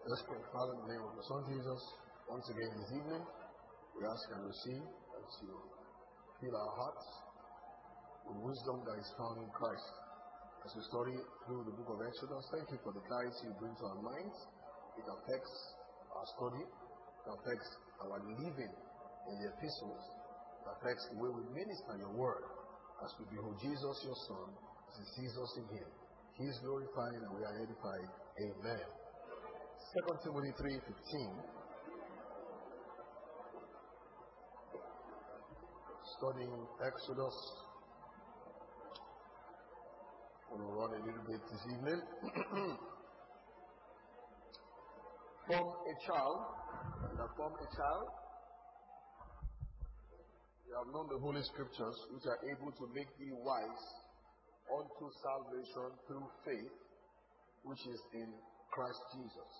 Let's pray. Father, in the name of the Son Jesus, once again this evening, we ask and receive that you fill our hearts with wisdom that is found in Christ. As we study through the book of Exodus, thank you for the clarity you bring to our minds. It affects our study, it affects our living in the epistles, it affects the way we minister your word. As we behold Jesus, your Son, as he sees us in him, he is glorified and we are edified. Amen. 2 Timothy 3:15. Studying Exodus. We'll run a little bit this evening. From a child, you have known the Holy Scriptures, which are able to make thee wise unto salvation through faith, which is in Christ Jesus.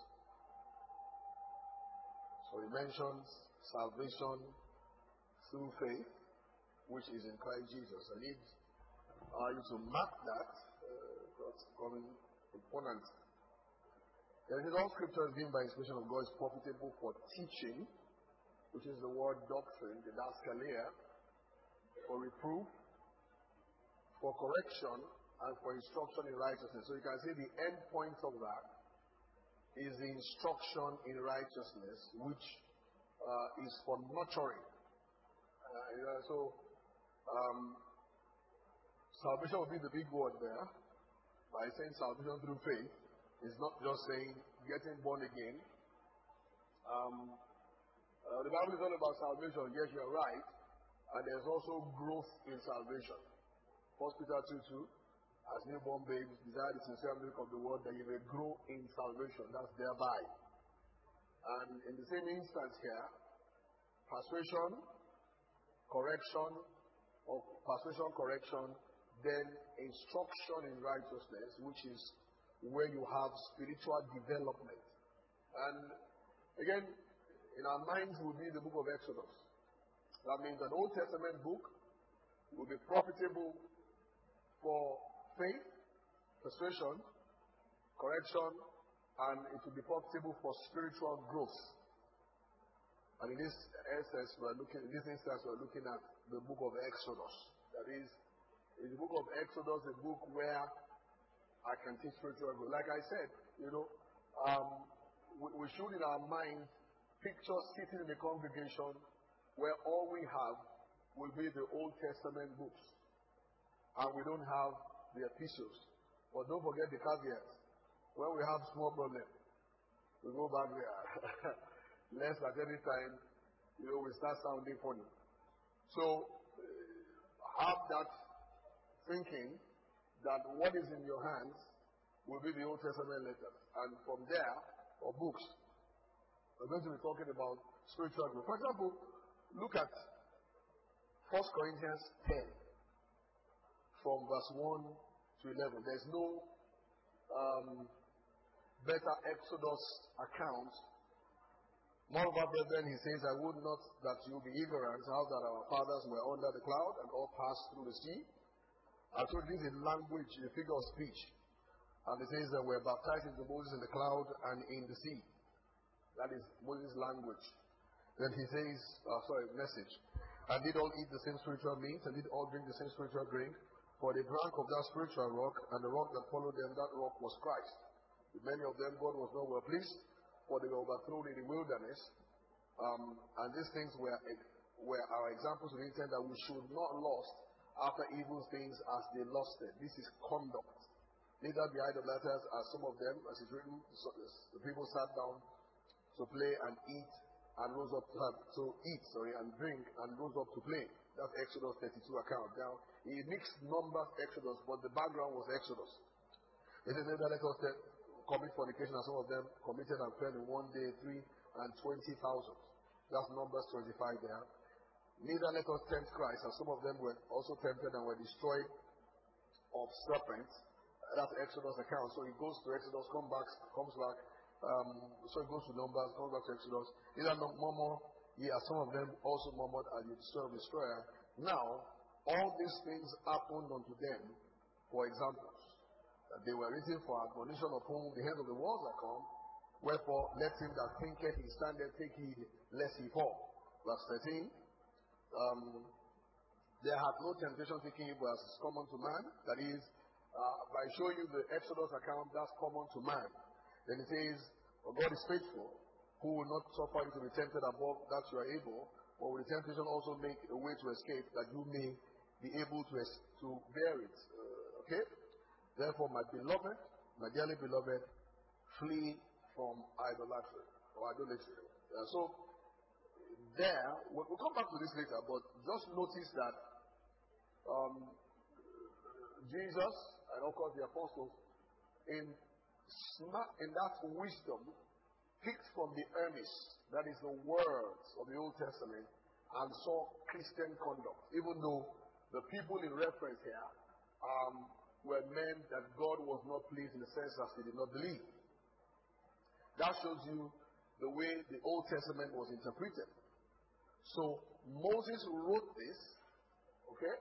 So he mentions salvation through faith, which is in Christ Jesus. I need you to mark that. That's becoming important. There is all scripture is given by inspiration of God is profitable for teaching, which is the word doctrine, the didaskalia, for reproof, for correction, and for instruction in righteousness. So you can see the end point of that is the instruction in righteousness, which is for nurturing. Salvation will be the big word there. By saying salvation through faith, it's not just saying getting born again. The Bible is all about salvation. Yes, you're right. And there's also growth in salvation. 1 Peter 2:2, as newborn babes, desire the sincere milk of the word that you may grow in salvation. That's thereby. And in the same instance here, persuasion, correction, then instruction in righteousness, which is where you have spiritual development. And again, in our minds will be the book of Exodus. That means an Old Testament book will be profitable for faith, persuasion, correction, and it will be profitable for spiritual growth. And in this instance, we're looking at the book of Exodus. That is, in the book of Exodus, a book where I can teach spiritual growth. Like I said, we should in our mind picture sitting in a congregation where all we have will be the Old Testament books. And we don't have the epistles. But don't forget the caveat. When we have small problem, we go back there. Lest at any time, we start sounding funny. So, have that thinking that what is in your hands will be the Old Testament letters. And from there, or books, we're going to be talking about spiritual growth. For example, look at 1 Corinthians 10, from verse 1 to 11. There's no better Exodus account. Moreover, brethren, he says, I would not that you be ignorant how that our fathers were under the cloud and all passed through the sea. I told this in language, a figure of speech. And it says that we're baptized into Moses in the cloud and in the sea. That is Moses' language. Then he says, message. And did all eat the same spiritual meat, and did all drink the same spiritual drink. For they drank of that spiritual rock, and the rock that followed them, that rock was Christ. With many of them God was not well pleased, for they were overthrown in the wilderness. And these things were our examples of intent that we should not lust after evil things as they lusted. This is conduct. Neither be idolaters as some of them, as is written, the people sat down to play and eat and rose up and drink and rose up to play. That's Exodus 32 account. Now, he mixed Numbers, Exodus, but the background was Exodus. It says that let us commit fornication, and some of them committed and fell in one day 320,000. That's Numbers 25 there. Neither let us tempt Christ, and some of them were also tempted and were destroyed of serpents. That's Exodus account. So he goes to Exodus, comes back. So he goes to Numbers, comes back to Exodus. Neither murmur ye, as some of them also murmured at the destroyer. Now, all these things happened unto them for examples, that they were written for admonition, of whom the end of the world are come. Wherefore, let him that thinketh he standeth take heed lest he fall. Verse 13. There hath no temptation taken you as is common to man. That is, by showing you the Exodus account, that's common to man. Then it says, for God is faithful, who will not suffer you to be tempted above that you are able, but with the temptation also make a way to escape, that you may be able to bear it. Okay? Therefore, my beloved, my dearly beloved, flee from idolatry or idolatry. So, there, we'll come back to this later, but just notice that Jesus and of course the apostles, in that wisdom, picked from the earnest, that is the words of the Old Testament, and saw Christian conduct, even though the people in reference here were men that God was not pleased in the sense that they did not believe. That shows you the way the Old Testament was interpreted. So Moses wrote this, okay,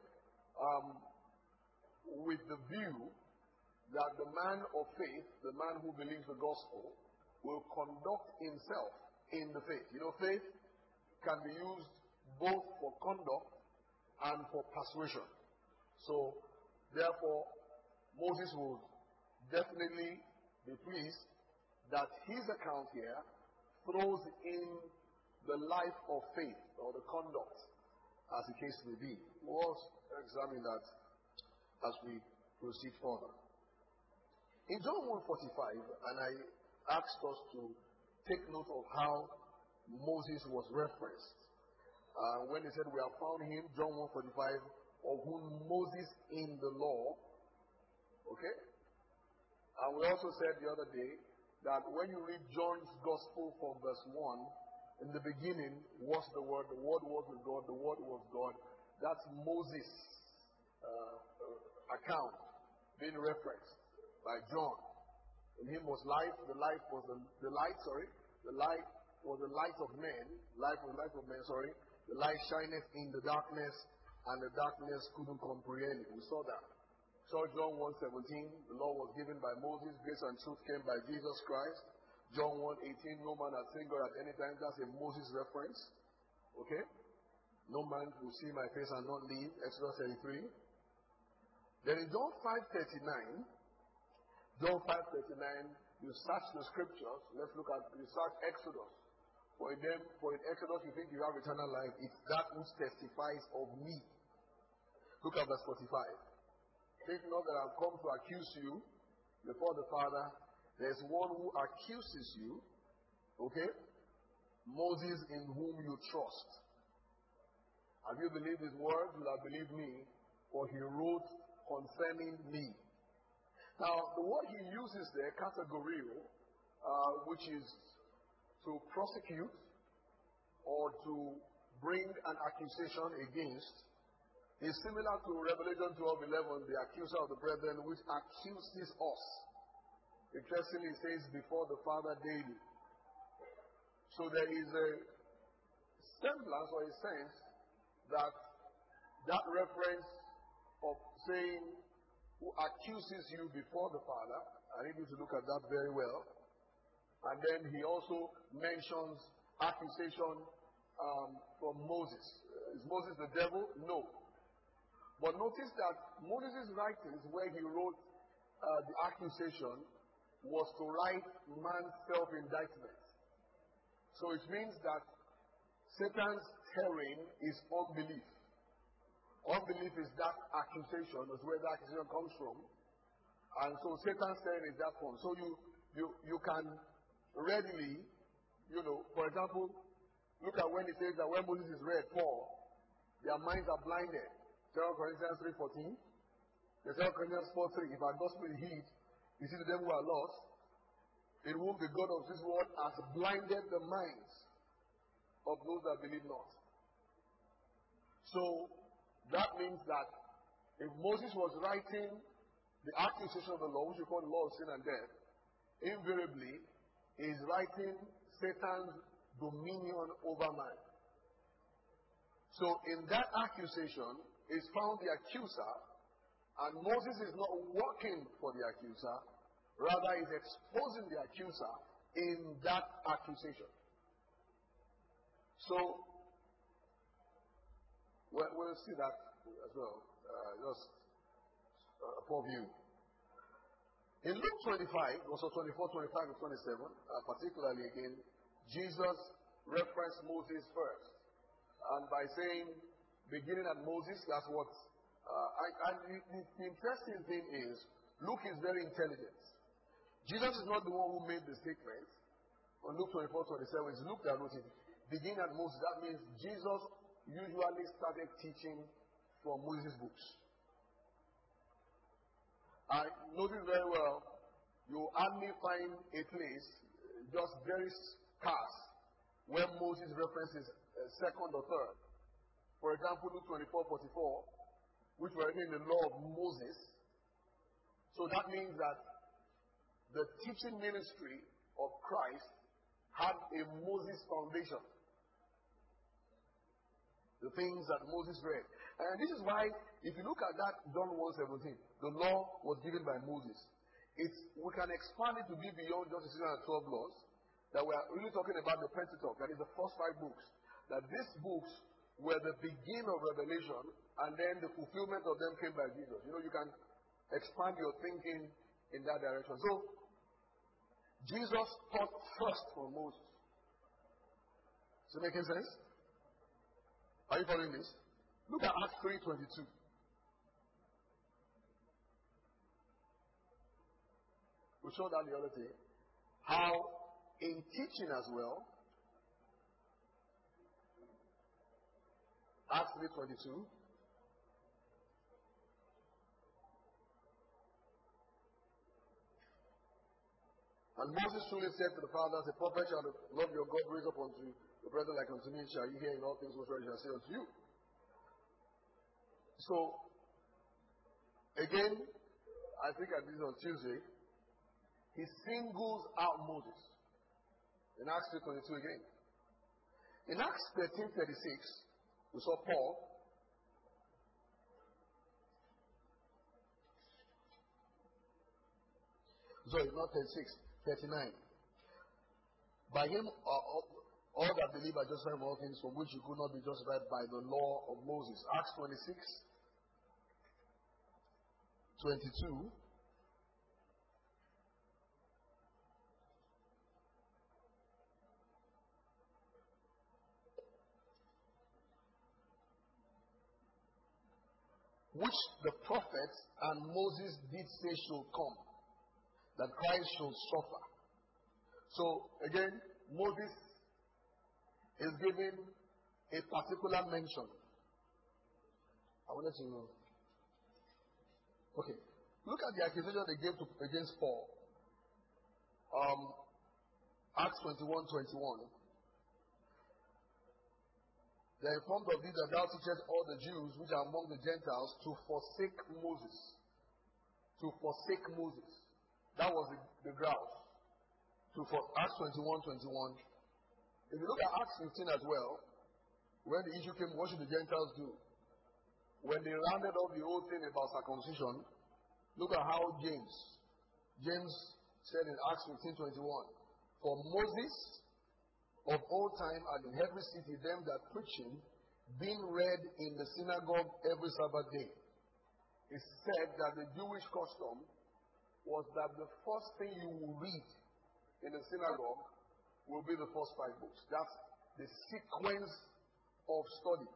with the view that the man of faith, the man who believes the gospel, will conduct himself in the faith. You know, faith can be used both for conduct and for persuasion. So, therefore, Moses would definitely be pleased that his account here throws in the life of faith or the conduct, as the case may be. We'll examine that as we proceed further. In John 1:45, and I asked us to take note of how Moses was referenced. When he said, we have found him, John 1:45, of whom Moses in the law, okay? And we also said the other day that when you read John's Gospel from verse 1, in the beginning was the Word was with God, the Word was God. That's Moses' account being referenced by John. In him was life, the light was the light was the light of men, the light shineth in the darkness, and the darkness couldn't comprehend it. We saw that. So John 1:17, the law was given by Moses, grace and truth came by Jesus Christ. John 1:18, no man has seen God at any time. That's a Moses reference. Okay? No man will see my face and not live. Exodus 33. Then in John 5:39, you search the scriptures. Let's look at, you search Exodus. For in Exodus you think you have eternal life. It's that which testifies of me. Look at verse 45. Think not that I've come to accuse you before the Father. There's one who accuses you. Okay? Moses, in whom you trust. Have you believed his words? You have believed me, for he wrote concerning me. Now, the word he uses there, categorio, which is to prosecute or to bring an accusation against, is similar to Revelation 12:11, the accuser of the brethren, which accuses us. Interestingly, it says, before the Father daily. So there is a semblance or a sense that reference of saying, who accuses you before the Father, I need you to look at that very well. And then he also mentions accusation from Moses. Is Moses the devil? No. But notice that Moses' writings, where he wrote the accusation, was to write man's self-indictment. So it means that Satan's terrain is unbelief. Unbelief is that accusation, is where that accusation comes from. And so Satan's terrain is that one. So you can readily, for example, look at when it says that when Moses is read, Paul, their minds are blinded. 2 Corinthians 3:14. 2 Corinthians 4:3. If our gospel is hid, you see the devil who are lost, in whom the God of this world has blinded the minds of those that believe not. So that means that if Moses was writing the accusation of the law, which we call the law of sin and death, invariably he is writing Satan's dominion over man. So in that accusation is found the accuser, and Moses is not working for the accuser, rather is exposing the accuser in that accusation. So, we'll see that as well. Just for view. In Luke 25, also 24, 25, and 27, particularly again, Jesus referenced Moses first. And by saying, beginning at Moses, that's what. The interesting thing is, Luke is very intelligent. Jesus is not the one who made the statement. On Luke 24, 27, it's Luke that wrote it. Beginning at Moses, that means Jesus usually started teaching from Moses' books. I notice very well, you hardly find a place, just very scarce, where Moses references second or third. For example, Luke 24, 44, which were written in the law of Moses. So that means that the teaching ministry of Christ had a Moses foundation. The things that Moses read. And this is why, if you look at that John 1:17, the law was given by Moses. We can expand it to be beyond just the 612 laws. That we are really talking about the Pentateuch, that is the first 5 books. That these books were the beginning of revelation, and then the fulfillment of them came by Jesus. You know, you can expand your thinking in that direction. So, Jesus taught first from Moses. Is it making sense? Are you following this? Look at Acts 3:22. We showed that the other day. How in teaching as well, Acts 3:22. And Moses truly said to the fathers, a prophet shall love your God, raise up unto the brethren like unto me, shall you hear in all things whatsoever shall say unto you. So, again, I think I did it on Tuesday, he singles out Moses. In Acts 3:22 again. In Acts 13:36, we saw Paul. Sorry, not 36, 39. By him all that believe are justified from all things from which you could not be justified by the law of Moses. Acts 26:22. Which the prophets and Moses did say should come, that Christ should suffer. So again, Moses is given a particular mention. I will let you know. Okay. Look at the accusation they gave against Paul. Acts 21:21. They are informed of thee that thou teachest all the Jews which are among the Gentiles to forsake Moses. To forsake Moses. That was the grouse. Acts 21:21. If you look at Acts 15 as well, when the issue came, what should the Gentiles do? When they rounded up the whole thing about circumcision, look at how James said in Acts 15:21, for Moses of old time and in every city them that preaching, being read in the synagogue every Sabbath day. It said that the Jewish custom was that the first thing you will read in the synagogue will be the first 5 books. That's the sequence of study.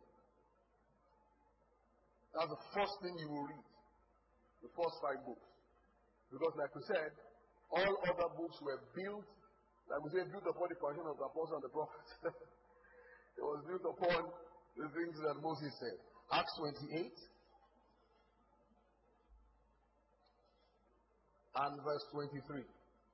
That's the first thing you will read. The first 5 books. Because like we said, all other books were built, like we say, built upon the passion of the apostle and the prophet. It was built upon the things that Moses said. Acts 28 and verse 23.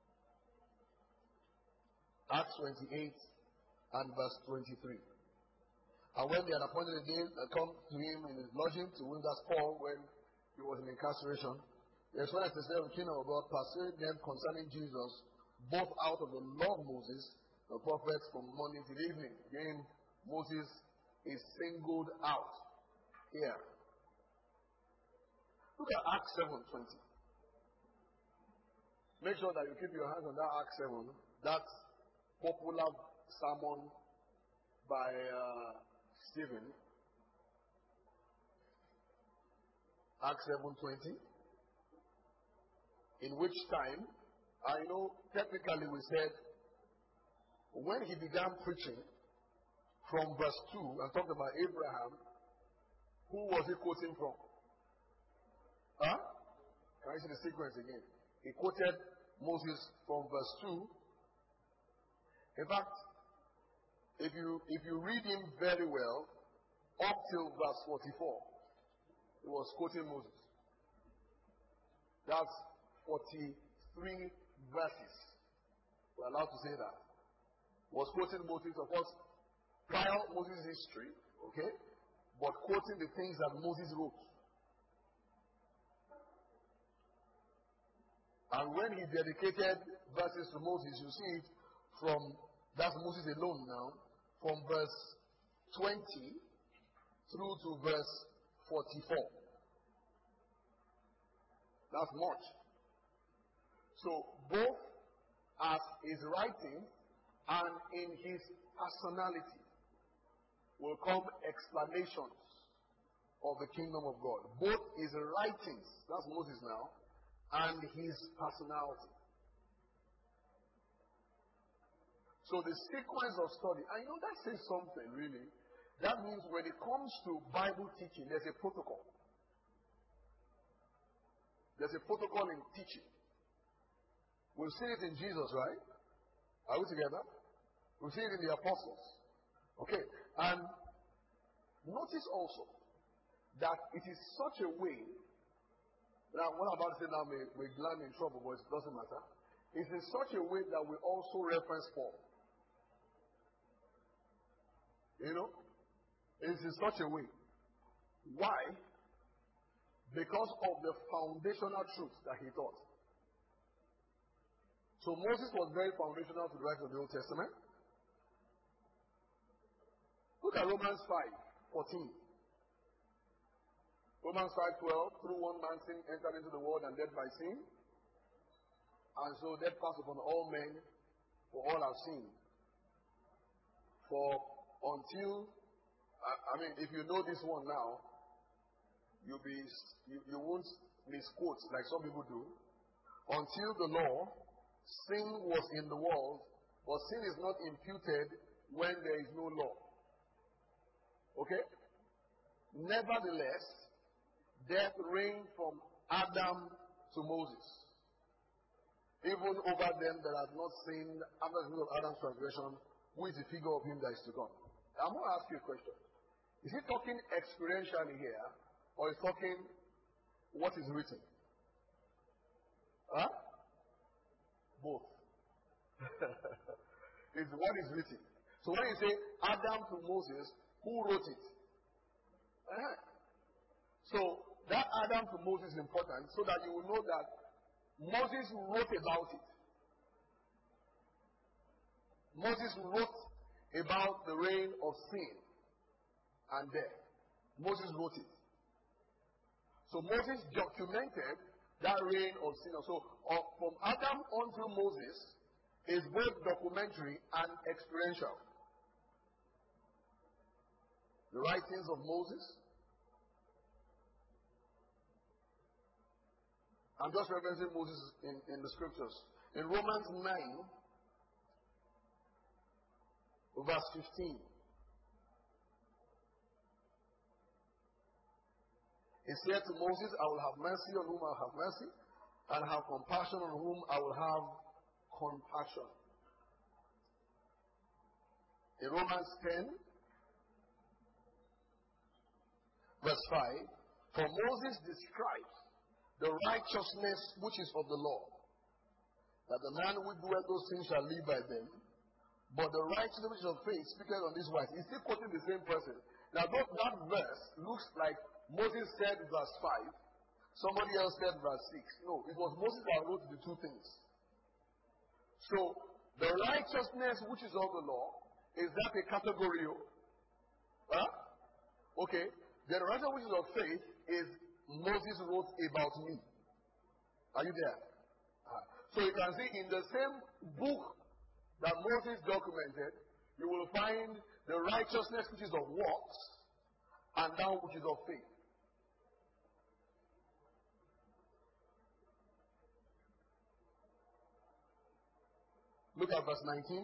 Acts 28 and verse 23. And when they had appointed a day that come to him in his lodging, to whom that's Paul when he was in incarceration, they expressed the same kingdom of God, persuading them concerning Jesus, both out of the law of Moses, the prophets, from morning till evening. Again, Moses is singled out here. Look at Acts 7:20. Make sure that you keep your hands on that Acts 7. that popular sermon by Stephen, Acts 7:20, in which time, I know technically we said, when he began preaching from verse 2 and talked about Abraham, who was he quoting from? Huh? Can I see the sequence again? He quoted Moses from verse 2. In fact, if you read him very well, up till verse 44, he was quoting Moses. That's 43 verses. We're allowed to say that. Was quoting Moses, of course, prior Moses' history, okay? But quoting the things that Moses wrote. And when he dedicated verses to Moses, you see it from, that's Moses alone now, from verse 20 through to verse 44. That's much. So, both as his writing and in his personality will come explanations of the kingdom of God. Both his writings, that's Moses now, and his personality. So the sequence of study, I know that says something really. That means when it comes to Bible teaching, there's a protocol. There's a protocol in teaching. We've seen it in Jesus, right? Are we together? We've seen it in the apostles. Okay. And notice also that it is such a way. Now, what I'm about to say now may land in trouble, but it doesn't matter. It's in such a way that we also reference Paul. You know? It's in such a way. Why? Because of the foundational truths that he taught. So Moses was very foundational to the rest of the Old Testament. Look at Romans 5:14. Romans 5:12, through one man sin entered into the world and death by sin. And so death passed upon all men, for all have sinned. For until, if you know this one now, you won't misquote like some people do. Until the law, sin was in the world, but sin is not imputed when there is no law. Okay? Nevertheless, death reigned from Adam to Moses, even over them that had not sinned after the of Adam's transgression, who is the figure of him that is to come. I'm going to ask you a question. Is he talking experientially here, or is he talking what is written? Huh? Both. It's what is written. So when you say Adam to Moses, who wrote it? So that Adam to Moses is important so that you will know that Moses wrote about it. Moses wrote about the reign of sin and death. Moses wrote it. So Moses documented that reign of sin. So from Adam until Moses is both documentary and experiential. The writings of Moses. I'm just referencing Moses in the scriptures. In Romans 9, verse 15. He said to Moses, I will have mercy on whom I will have mercy, and have compassion on whom I will have compassion. In Romans 10, verse 5, for Moses describes the righteousness which is of the law, that the man who doeth those things shall live by them, but the righteousness which is of faith speaketh on this wise. He's still quoting the same person. Now that verse looks like Moses said verse 5, somebody else said verse 6. No, it was Moses that wrote the two things. So, the righteousness which is of the law, is that a category? Huh? Okay. The righteousness which is of faith is Moses wrote about me. Are you there? So you can see in the same book that Moses documented, you will find the righteousness which is of works and that which is of faith. Look at verse 19.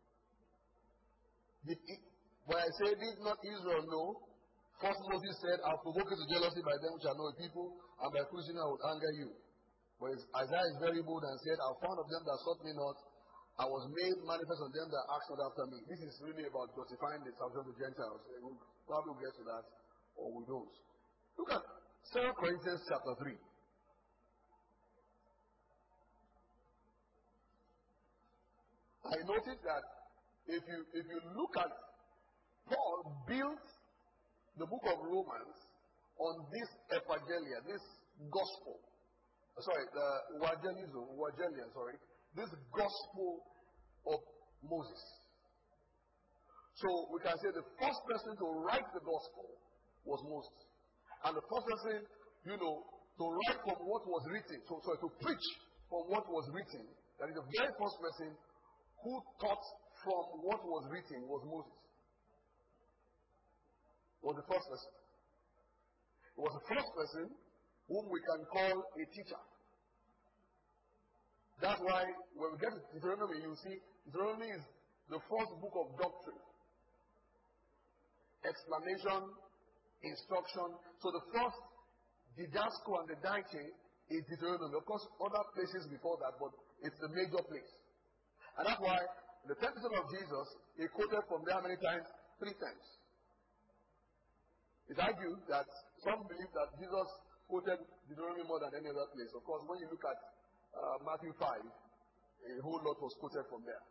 When I say, did not Israel know? First Moses said, I'll provoke you to jealousy by them which are no people, and by cruising I would anger you. But Isaiah is very bold and said, I found of them that sought me not, I was made manifest on them that asked not after me. This is really about justifying the salvation of the Gentiles. We'll probably get to that, or we don't. Look at 2 Corinthians chapter 3. I noticed that if you look at Paul built the book of Romans on this evangelia, this gospel. The evangelia, this gospel of Moses. So we can say the first person to write the gospel was Moses. And the first person, to write from what was written, to preach from what was written, that is the very first person who taught from what was written was Moses. Was the first person. It was the first person whom we can call a teacher. That's why when we get to Deuteronomy, you see, Deuteronomy is the first book of doctrine. Explanation, instruction. So the first didasco and the didache is Deuteronomy. Of course, other places before that, but it's the major place. And that's why the temptation of Jesus, he quoted from there how many times? 3 times. It's argued that some believe that Jesus quoted Deuteronomy more than any other place. Of course, when you look at Matthew 5, a whole lot was quoted from there.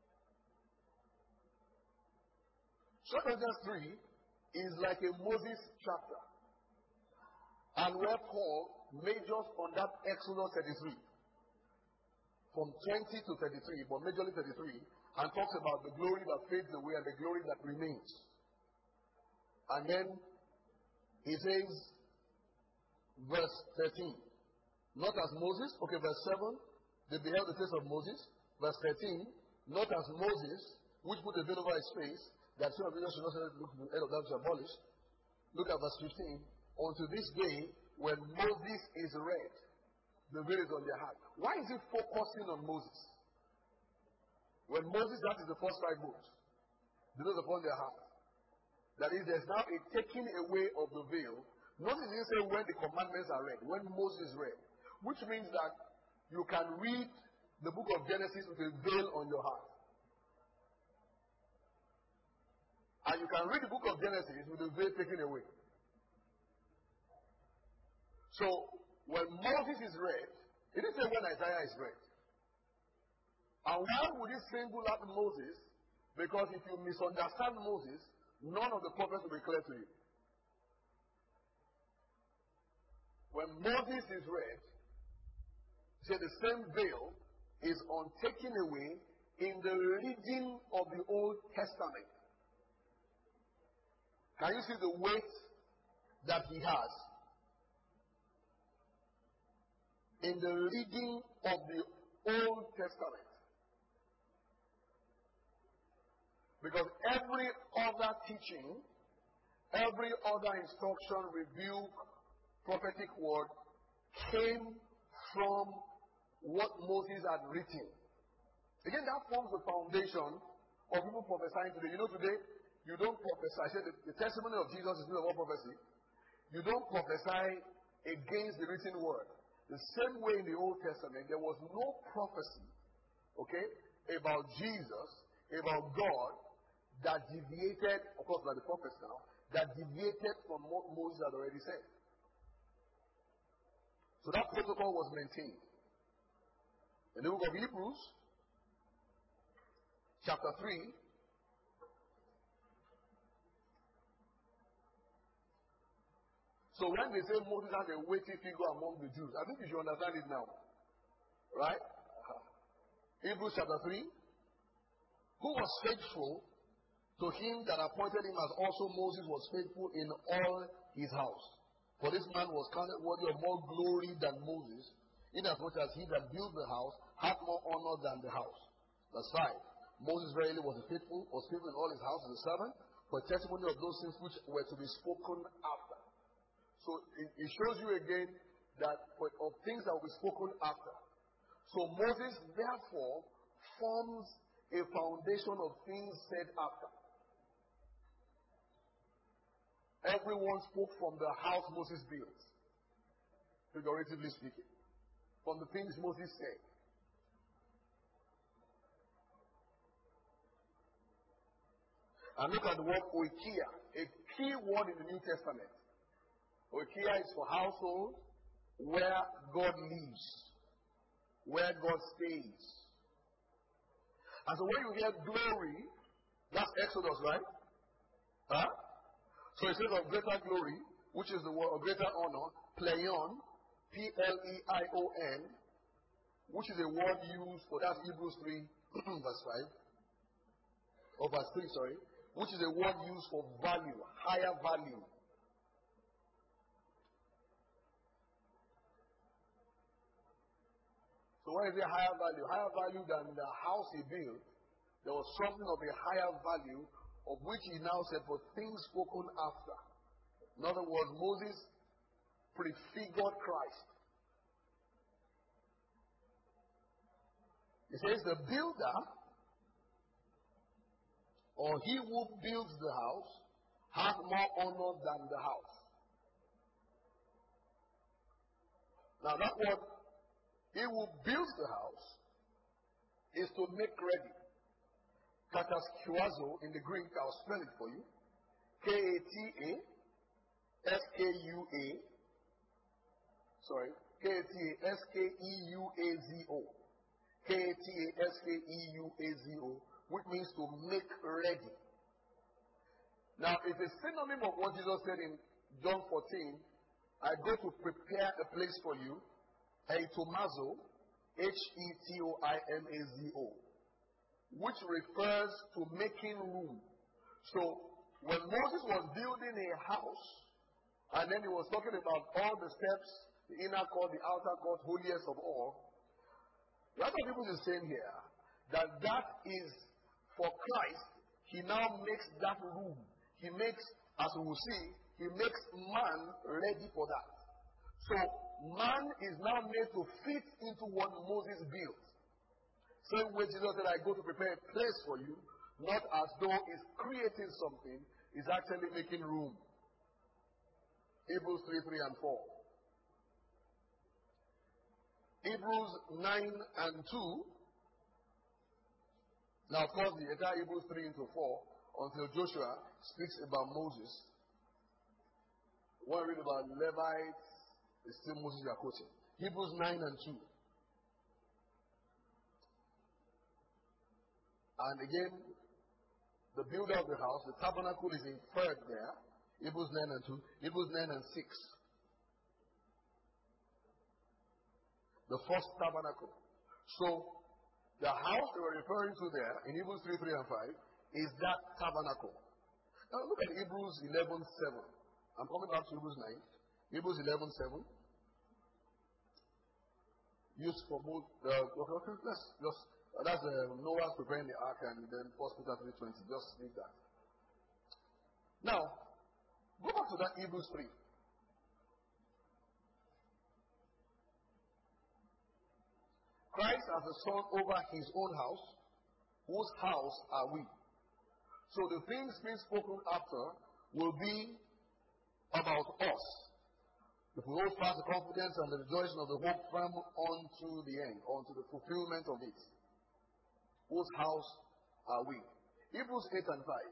2 Corinthians 3 is like a Moses chapter. And where Paul majors on that Exodus 33. From 20 to 33, but majorly 33, and talks about the glory that fades away and the glory that remains. And then he says, verse 13, not as Moses, okay, verse 7, they beheld the face of Moses. Verse 13, not as Moses, which put a veil over his face, that son of Israel should not look to the head of that which is abolished. Look at verse 15, unto this day, when Moses is read, the veil is on their heart. Why is it focusing on Moses? When Moses, that is the first 5 books, the veil is upon their heart. That is, there's now a taking away of the veil. Notice it say when the commandments are read, when Moses read, which means that you can read the book of Genesis with a veil on your heart. And you can read the book of Genesis with the veil taken away. So, when Moses is read, it didn't say when Isaiah is read. And why would he single out Moses? Because if you misunderstand Moses, none of the prophets will be clear to you. When Moses is read, say the same veil is taken away in the reading of the Old Testament. Can you see the weight that he has? In the reading of the Old Testament. Because every other teaching, every other instruction, rebuke, prophetic word came from what Moses had written. Again, that forms the foundation of people prophesying today. You know, today, you don't prophesy. I said the testimony of Jesus is not about prophecy. You don't prophesy against the written word. The same way in the Old Testament, there was no prophecy, okay, about Jesus, about God, that deviated, of course, by the prophets now, that deviated from what Moses had already said. So that protocol was maintained. In the book of Hebrews, chapter 3, so when they say Moses has a weighty figure among the Jews, I think you should understand it now. Right? Hebrews chapter 3. Who was faithful to him that appointed him, as also Moses was faithful in all his house. For this man was counted worthy of more glory than Moses, inasmuch as he that built the house had more honor than the house. Verse 5. Moses verily was faithful in all his house as a servant, for testimony of those things which were to be spoken after. So it shows you again that of things that will be spoken after. So Moses therefore forms a foundation of things said after. Everyone spoke from the house Moses built, figuratively speaking, from the things Moses said. And look at the word oikia, a key word in the New Testament. Oikia is for household, where God lives, where God stays. And so when you hear glory, that's Exodus, right? Huh? So it says of greater glory, which is the word of greater honor, pleion, P-L-E-I-O-N, which is a word used for, that's Hebrews 3, verse 5, or verse 3, sorry, which is a word used for value, higher value. So what is a higher value? Higher value than the house he built. There was something of a higher value, of which he now said for things spoken after. In other words, Moses prefigured Christ. He says the builder, or he who builds the house, has more honor than the house. Now that word, he who builds the house, is to make ready. Kataskeuazo in the Greek, I'll spell it for you. K-A-T-A-S-K-U-A. Sorry. K-A-T-A-S-K-E-U-A-Z-O. K-A-T-A-S-K-E-U-A-Z-O. Which means to make ready. Now, it's a synonym of what Jesus said in John 14. I go to prepare a place for you. Heitomazo, H-E-T-O-I-M-A-Z-O, which refers to making room. So, when Moses was building a house, and then he was talking about all the steps, the inner court, the outer court, holiest of all, what people is saying here, that is for Christ, he now makes that room. He makes, as we will see, he makes man ready for that. So, man is now made to fit into what Moses built. Same way Jesus said, I go to prepare a place for you, not as though he's creating something, he's actually making room. Hebrews 3, 3 and 4. Hebrews 9 and 2. Now, of course, the entire Hebrews 3 into 4, until Joshua speaks about Moses. When we read about Levites, it's still Moses you are quoting. Hebrews 9 and 2. And again, the builder of the house, the tabernacle is inferred there. Hebrews 9 and 2. Hebrews 9 and 6. The first tabernacle. So, the house they were referring to there in Hebrews 3, 3 and 5 is that tabernacle. Now look at Hebrews 11, 7. I'm coming back to Hebrews 9. Hebrews 11, 7. Used for both. That's Noah preparing the ark, and then 1 Peter 3:20. Just leave that. Now, go back to that Hebrews 3. Christ as a son over his own house, whose house are we? So the things being spoken after will be about us. If we hold fast the confidence and the rejoicing of the hope firm unto the end, unto the fulfillment of it. Whose house are we? Hebrews 8 and 5.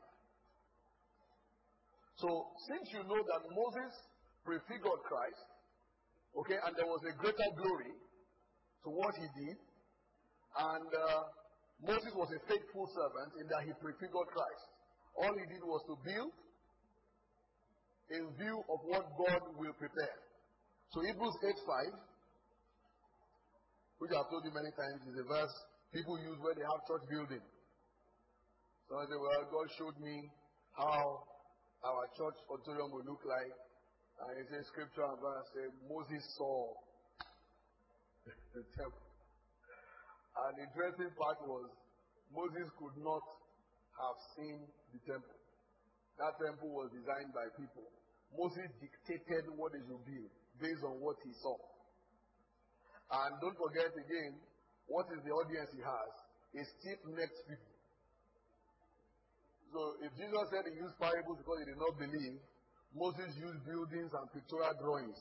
So, since you know that Moses prefigured Christ, okay, and there was a greater glory to what he did, and Moses was a faithful servant in that he prefigured Christ. All he did was to build in view of what God will prepare. So Hebrews 8:5, which I've told you many times, is a verse people use when they have church building. So I say, well, God showed me how our church auditorium will look like. And it says scripture and verse says Moses saw the temple. And the interesting part was Moses could not have seen the temple. That temple was designed by people. Moses dictated what they should build based on what he saw. And don't forget again, what is the audience he has? A stiff-necked people. So if Jesus said he used parables because he did not believe, Moses used buildings and pictorial drawings.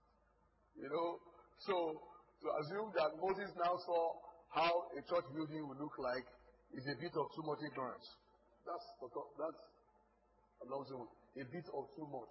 So to assume that Moses now saw how a church building would look like is a bit of too much ignorance. That's a bit of too much.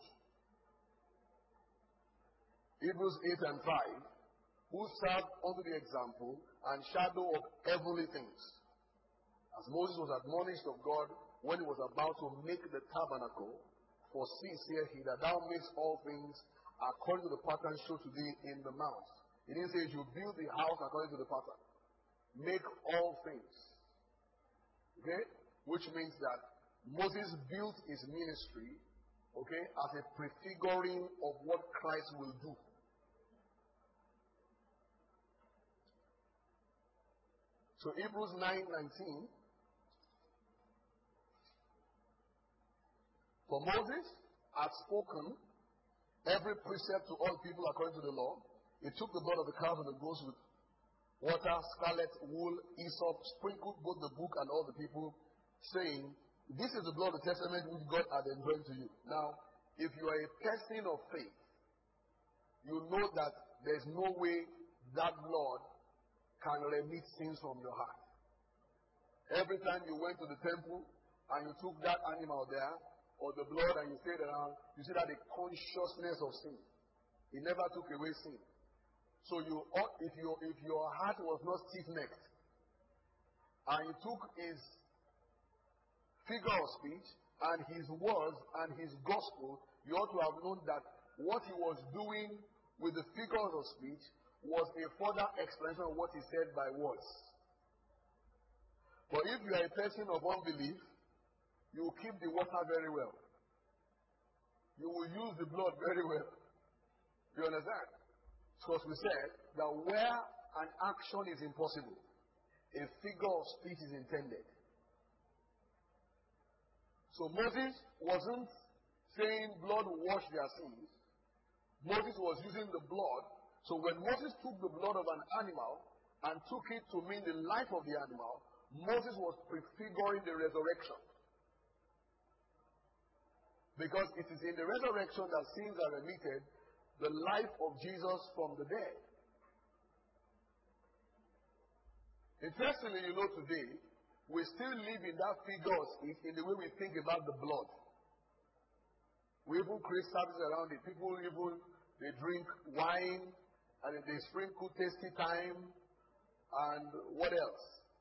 Hebrews 8 and 5, who served under the example and shadow of heavenly things. As Moses was admonished of God when he was about to make the tabernacle, for see, saith he, that thou makest all things according to the pattern showed to thee in the mount. He didn't say you build the house according to the pattern. Make all things. Okay? Which means that Moses built his ministry, okay, as a prefiguring of what Christ will do. So Hebrews 9:19. For Moses had spoken every precept to all people according to the law. He took the blood of the calf and the goats with water, scarlet, wool, hyssop, sprinkled both the book and all the people, saying, this is the blood of the testament which God had enjoined to you. Now, if you are a person of faith, you know that there is no way that blood can remit sins from your heart. Every time you went to the temple and you took that animal there, or the blood, and you stayed around, you see that the consciousness of sin. It never took away sin. So if your heart was not stiff-necked, and you took his figure of speech and his words and his gospel, you ought to have known that what he was doing with the figures of speech was a further explanation of what he said by words. But if you are a person of unbelief, you will keep the water very well. You will use the blood very well. You understand? Because we said that where an action is impossible, a figure of speech is intended. So Moses wasn't saying blood will wash their sins. Moses was using the blood. So when Moses took the blood of an animal and took it to mean the life of the animal, Moses was prefiguring the resurrection. Because it is in the resurrection that sins are remitted, the life of Jesus from the dead. Interestingly, today, we still live in that figure in the way we think about the blood. We even create services around it. People they drink wine, and they sprinkle tasty time, and what else?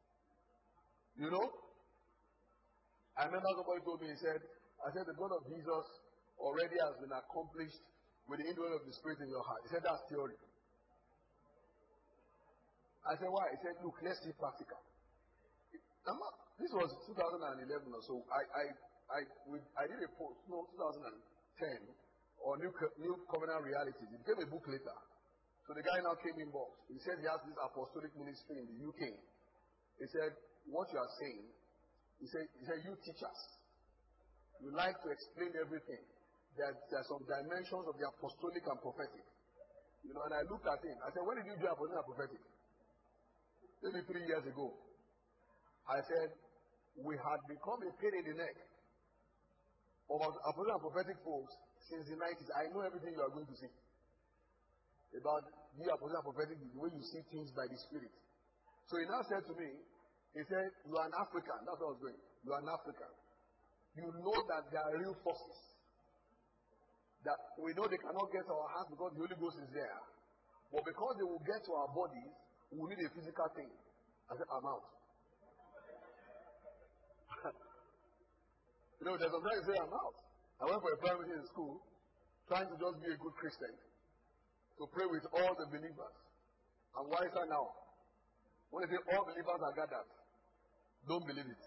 I remember somebody told me, I said, the blood of Jesus already has been accomplished with the indwelling of the Spirit in your heart. He said, that's theory. I said, why? He said, look, let's see practical. This was 2011 or so. I did a post, 2010, on New Covenant Realities. It became a book later. So the guy now came inbox. He said he has this apostolic ministry in the UK. He said, what you are saying, he said, you teachers, you like to explain everything. There are some dimensions of the apostolic and prophetic. And I looked at him. I said, when did you do apostolic and prophetic? Maybe 3 years ago. I said, we had become a pain in the neck of apostolic and prophetic folks since the 90s. I know everything you are going to see about the apostolic and prophetic, the way you see things by the Spirit. So he now said to me, he said, you are an African. That's what I was going. You are an African. You know that there are real forces. That we know they cannot get to our hearts because the Holy Ghost is there. But because they will get to our bodies, we need a physical thing. I said, I'm out. There's sometimes you say, I'm out. I went for a prayer meeting in school, trying to just be a good Christian, to pray with all the believers. And why is that now? When they say all believers are gathered, don't believe it.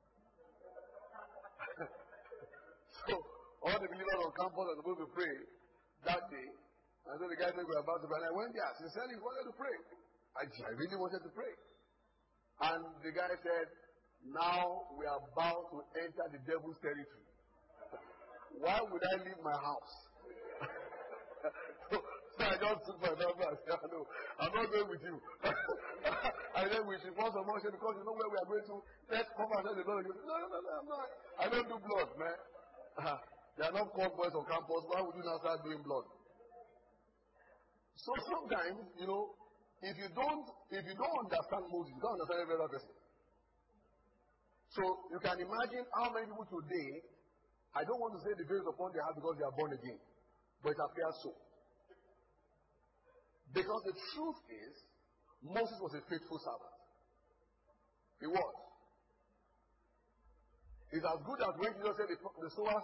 So, all the believers on campus are supposed to pray that day. And so the guy said, we're about to pray. And I went there. Sincerely, wanted to pray. I really wanted to pray. And the guy said, Now we are about to enter the devil's territory. Why would I leave my house? So I just took my number and said, no, I'm not going with you. And then we should force a motion because you know where we are going to. Let's come and tell the Lord. No, I'm not. I don't do blood, man. There are not court boys on campus. Why would you now start doing blood? So sometimes, you know, if you don't understand Moses, you don't understand every other person. So you can imagine how many people today, I don't want to say the grace upon their heart because they are born again, but it appears so. Because the truth is, Moses was a faithful servant. He was. It's as good as when Jesus said the sower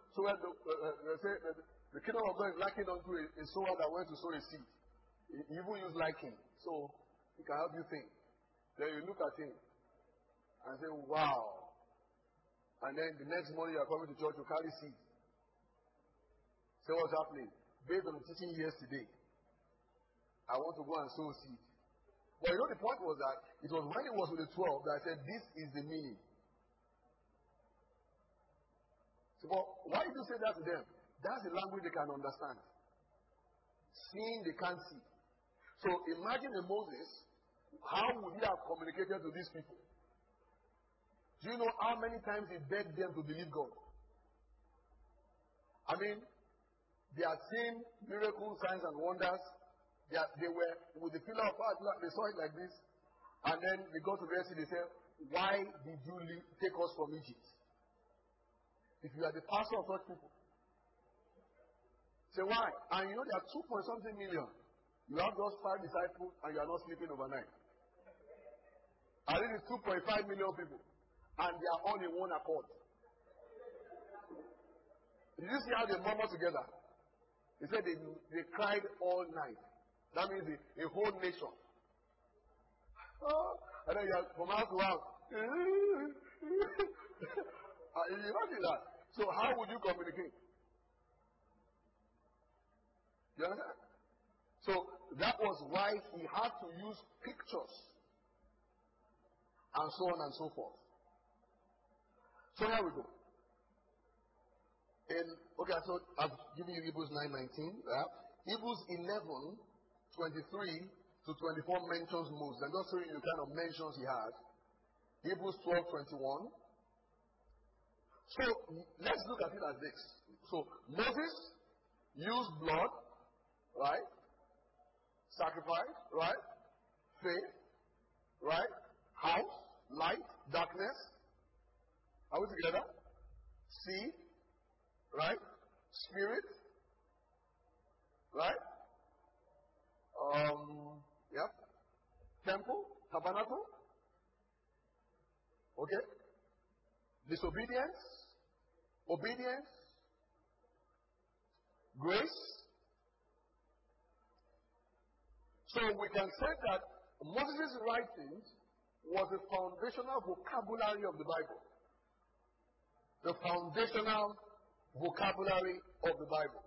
the kingdom of God is likened unto a sower that went to sow a seed. He even used liking. So he can help you think. Then you look at him and say, wow. And then the next morning you are coming to church to carry seed. Say what's happening? Based on the teaching yesterday, I want to go and sow seed. But you know the point was that it was when he was with the 12 that I said, this is the meaning. So, but why did you say that to them? That's the language they can understand. Seeing, they can't see. So imagine a Moses, how would he have communicated to these people? Do you know how many times he begged them to believe God? I mean, they had seen miracles, signs, and wonders. They were with the pillar of fire, they saw it like this. And then they got to the Sea, they said, why did you take us from Egypt? If you are the pastor of such people. Say why? And you know there are 2.something million. You have just 5 disciples and you are not sleeping overnight. I think it's 2.5 million people. And they are all in one accord. Did you see how they murmur together? They said they cried all night. That means a whole nation. And then you are from house to house. You imagine that. So how would you communicate? You understand? So that was why he had to use pictures and so on and so forth. So here we go. So I've given you Hebrews 9:19. Hebrews 11:23 to 24 mentions Moses. I'm just showing you the kind of mentions he has. Hebrews 12:21. So let's look at it as this. So Moses used blood, right? Sacrifice, right? Faith, right? House, light, darkness. Are we together? Seed, right? Spirit, right? Yep. Temple, tabernacle. Okay. Disobedience, obedience, grace. So we can say that Moses' writings was the foundational vocabulary of the Bible. The foundational vocabulary of the Bible.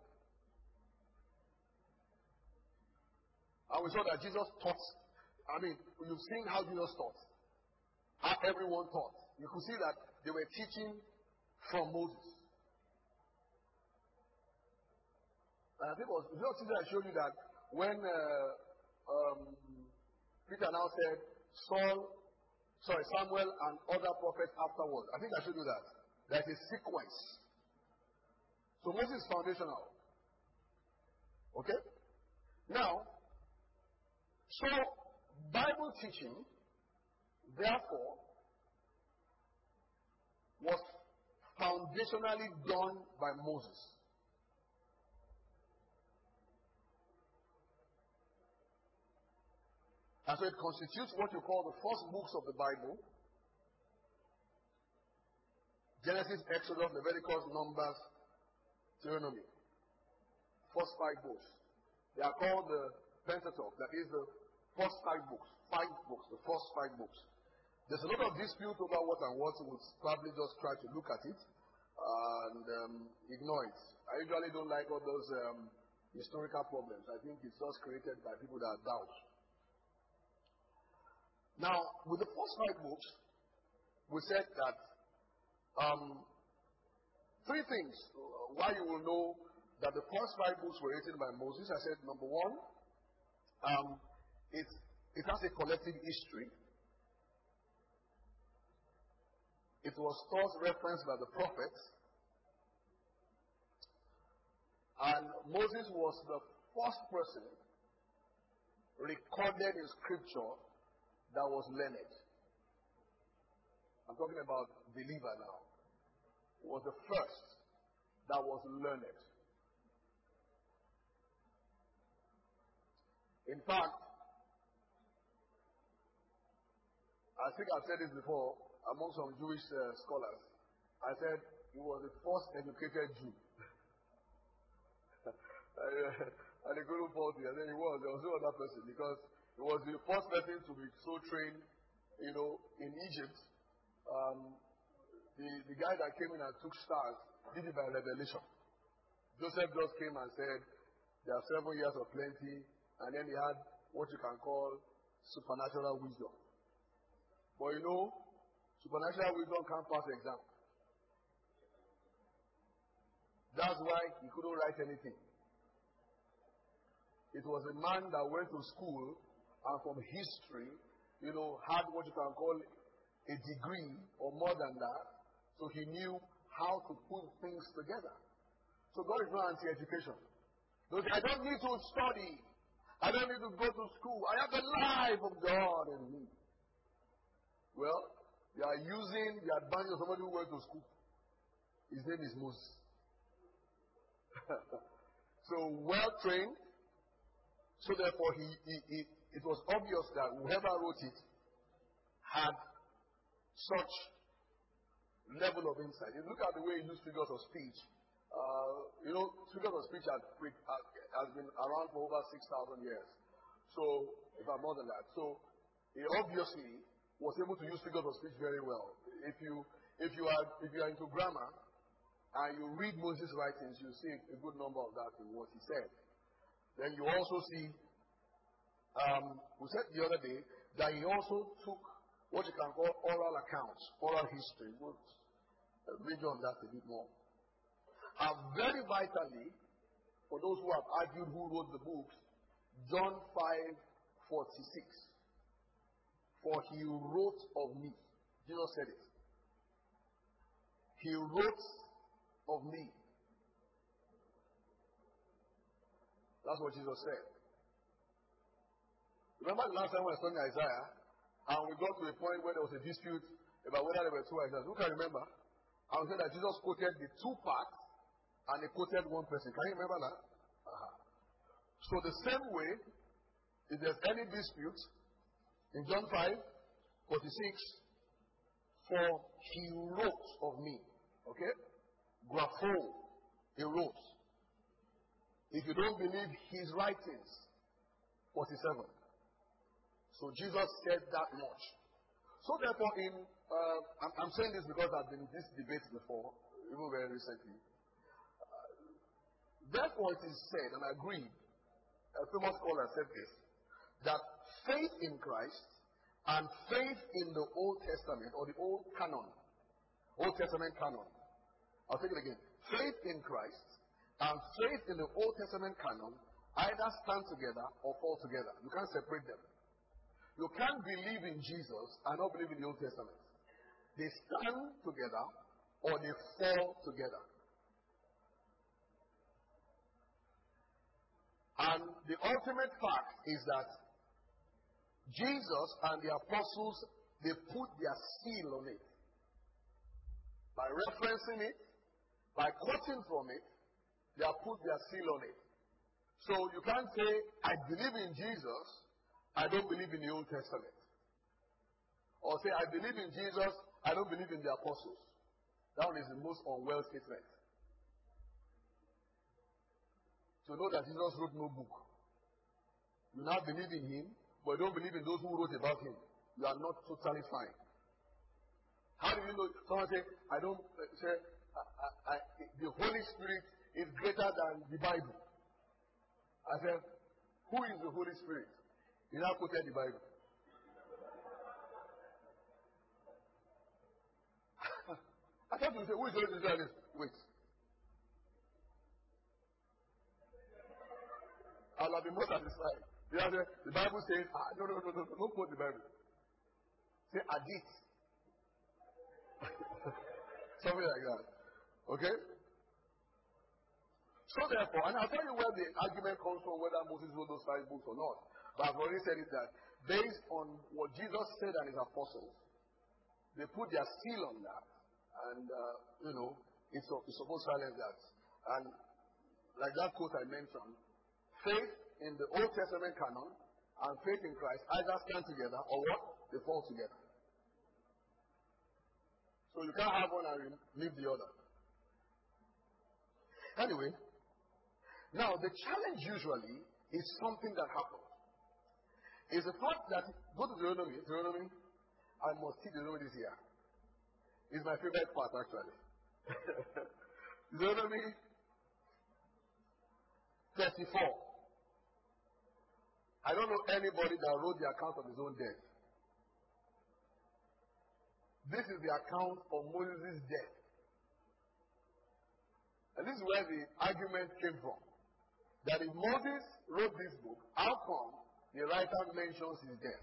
And we saw that Jesus taught. I mean, you've seen how Jesus taught. How everyone taught. You could see that they were teaching from Moses. And I think it was I showed you that when Peter now said Samuel and other prophets afterwards. I think I showed you that. There's a sequence. So Moses is foundational. Okay? Now, so Bible teaching, therefore, was foundationally done by Moses. And so it constitutes what you call the first books of the Bible. Genesis, Exodus, Leviticus, Numbers, Deuteronomy. First 5 books. They are called the Pentateuch. That is the first 5 books. 5 books. The first 5 books. There's a lot of dispute over what and what. We'll probably just try to look at it and ignore it. I usually don't like all those historical problems. I think it's just created by people that doubt. Now, with the first 5 books, we said that three things why you will know that the first five books were written by Moses. I said, number one, it has a collective history. It was first referenced by the prophets. And Moses was the first person recorded in scripture that was learned. I'm talking about believer now. He was the first that was learned. In fact, I think I've said this before among some Jewish scholars. I said he was the first educated Jew. And they couldn't fault me. And then there was no other person because he was the first person to be so trained, in Egypt. The guy that came in and took stars did it by revelation. Joseph just came and said, there are 7 years of plenty, and then he had what you can call supernatural wisdom. But supernatural wisdom can't pass exam. That's why he couldn't write anything. It was a man that went to school and from history, had what you can call a degree or more than that. So he knew how to put things together. So God is not anti-education. I don't need to study. I don't need to go to school. I have the life of God in me. Well, you are using the advantage of somebody who went to school. His name is Moses. So well trained. So therefore, it was obvious that whoever wrote it had such level of insight. You look at the way he used figures of speech. Figures of speech has been around for over 6,000 years. So, if I'm more than that. So, he obviously was able to use figures of speech very well. If you are into grammar and you read Moses' writings, you see a good number of that in what he said. Then you also see, we said the other day that he also took what you can call oral accounts, oral history. We'll read on that a bit more. Very vitally, for those who have argued who wrote the books, John 5:46. For he wrote of me. Jesus said it. He wrote of me. That's what Jesus said. Remember the last time we were studying Isaiah, and we got to a point where there was a dispute about whether there were two Isaiahs. Who can remember? I would say that Jesus quoted the two parts, and he quoted one person. Can you remember that? So the same way, if there's any dispute, in John 5:46, for he wrote of me. Okay? Grapho, he wrote. If you don't believe his writings, 47. So Jesus said that much. So therefore, I'm saying this because I've been in this debate before, even very recently. Therefore, it is said, and I agree, a famous scholar said this, that faith in Christ and faith in the Old Testament, or the Old Canon, Old Testament canon. I'll take it again. Faith in Christ and faith in the Old Testament canon either stand together or fall together. You can't separate them. You can't believe in Jesus and not believe in the Old Testament. They stand together or they fall together. And the ultimate fact is that Jesus and the apostles, they put their seal on it. By referencing it, by quoting from it, they have put their seal on it. So you can't say, I believe in Jesus, I don't believe in the Old Testament. Or say, I believe in Jesus, I don't believe in the apostles. That one is the most unwell statement. To know that Jesus wrote no book. You now believe in him, but don't believe in those who wrote about him. You are not totally fine. How do you know? Someone say, I don't say, the Holy Spirit is greater than the Bible. I said, who is the Holy Spirit? He now quoted the Bible. I thought you say, who is the Israelite? Wait. I'll have been more satisfied. The Bible says, no, don't quote the Bible. Say Adit. Something like that. Okay? So therefore, and I'll tell you where the argument comes from, whether Moses wrote those 5 books or not. But I've already said it that based on what Jesus said and his apostles, they put their seal on that. And, it's supposed to silence that. And like that quote I mentioned, faith in the Old Testament canon and faith in Christ either stand together or what? They fall together. So you can't have one and leave the other. Anyway, now the challenge usually is something that happens. Is the fact that, go to Deuteronomy, I must see Deuteronomy this year. It's my favorite part actually. Deuteronomy 34. I don't know anybody that wrote the account of his own death. This is the account of Moses' death. And this is where the argument came from. That if Moses wrote this book, how come the writer mentions his death?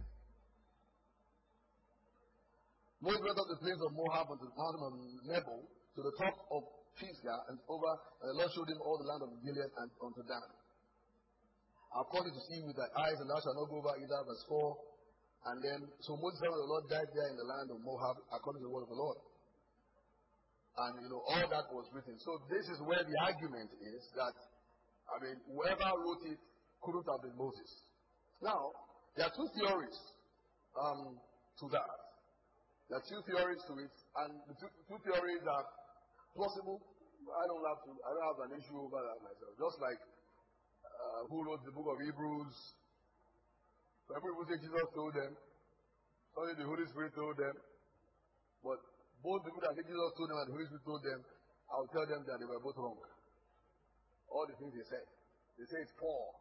Moses went up the plains of Moab unto the mountain of Nebo, to the top of Pisgah, and the Lord showed him all the land of Gilead and unto Dan. I've called you to see with thy eyes, and thou shalt not go over either. Verse 4. And then, so Moses, the Lord, died there in the land of Moab, according to the word of the Lord. And, all that was written. So this is where the argument is that, whoever wrote it couldn't have been Moses. Now, there are 2 theories to that. There are 2 theories to it, and the two theories are plausible. I don't have an issue over that myself. Just like who wrote the book of Hebrews. Some people say Jesus told them. Some say the Holy Spirit told them. But both the people that say Jesus told them and the Holy Spirit told them, I'll tell them that they were both wrong. All the things they said. They say it's Paul.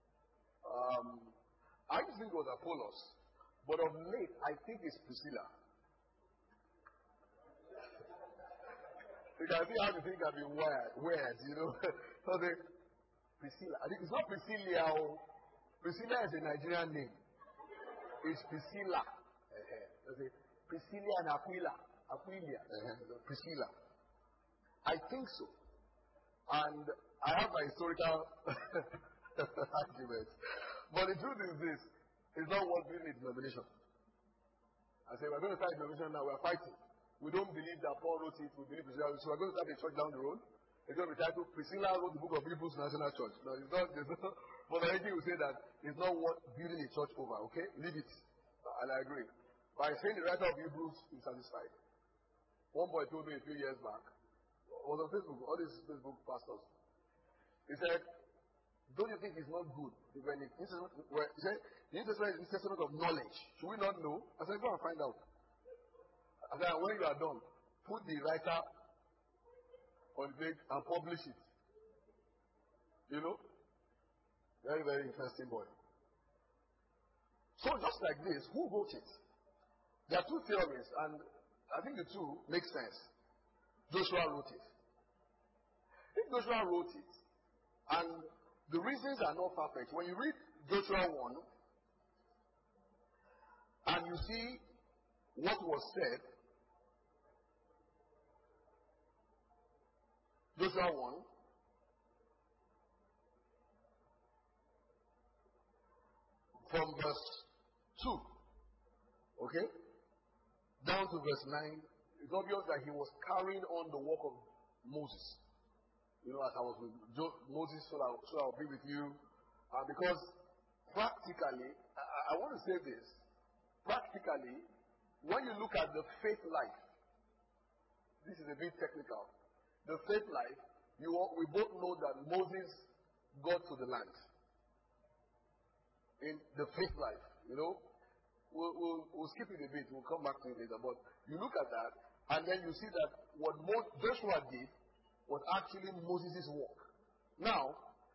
I just think it was Apollos. But of late, I think it's Priscilla. You can see how the thing can be weird, So Priscilla. I think it's not Priscilla. Priscilla is a Nigerian name. It's Priscilla. Priscilla and Aquila. Priscilla. I think so. And I have my historical arguments. But the truth is this. It's not what we need denomination. I say we're going to start a denomination now. We're fighting. We don't believe that Paul wrote it. We believe Priscilla. So we're going to start a church down the road. It's going to be titled Priscilla wrote the book of Hebrews National Church. No, it's not. But anything will say that it's not worth building a church over. Okay? Leave it. And I agree. But I say the writer of Hebrews is satisfied. One boy told me a few years back, was on Facebook, all these Facebook pastors. He said, don't you think it's not good when he said, the New Testament is a testament of knowledge. Should we not know? I said, go and find out. I said, when you are done, put the writer on the page and publish it. Very, very interesting boy. So just like this, who wrote it? There are 2 theories, and I think the 2 make sense. Joshua wrote it. If Joshua wrote it, and the reasons are not perfect, when you read Joshua 1, and you see what was said, Joshua 1, from verse 2, okay, down to verse 9, it's obvious that he was carrying on the work of Moses. As I was with Moses, so I'll be with you. Because practically, I want to say this. Practically, when you look at the faith life, this is a bit technical. The faith life, we both know that Moses got to the land. In the faith life, we'll skip it a bit. We'll come back to it later. But you look at that, and then you see that what Joshua did was actually Moses' work. Now,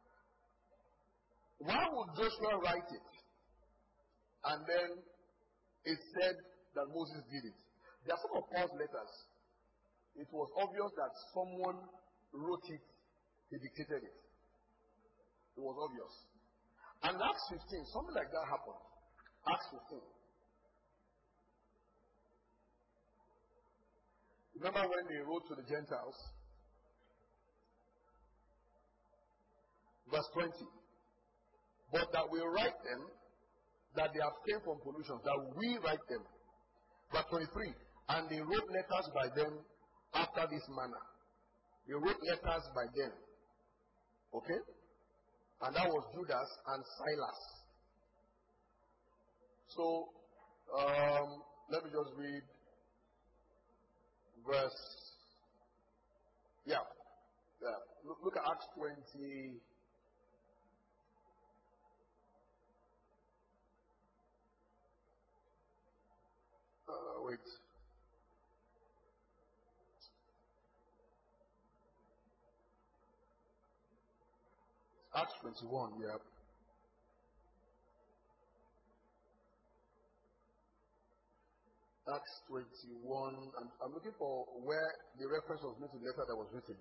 why would Joshua write it? And then it said that Moses did it. There are some of Paul's letters it was obvious that someone wrote it, he dictated it. It was obvious. And Acts 15, something like that happened. Acts 15. Remember when they wrote to the Gentiles? Verse 20. But that we write them, that they abstain from pollution, that we write them. Verse 23. And they wrote letters by them after this manner. They wrote letters by them. Okay? And that was Judas and Silas. So, let me just read verse. Yeah. Look at Acts 20. Wait. Acts 21, yeah. Acts 21. I'm looking for where the reference was made to the letter that was written.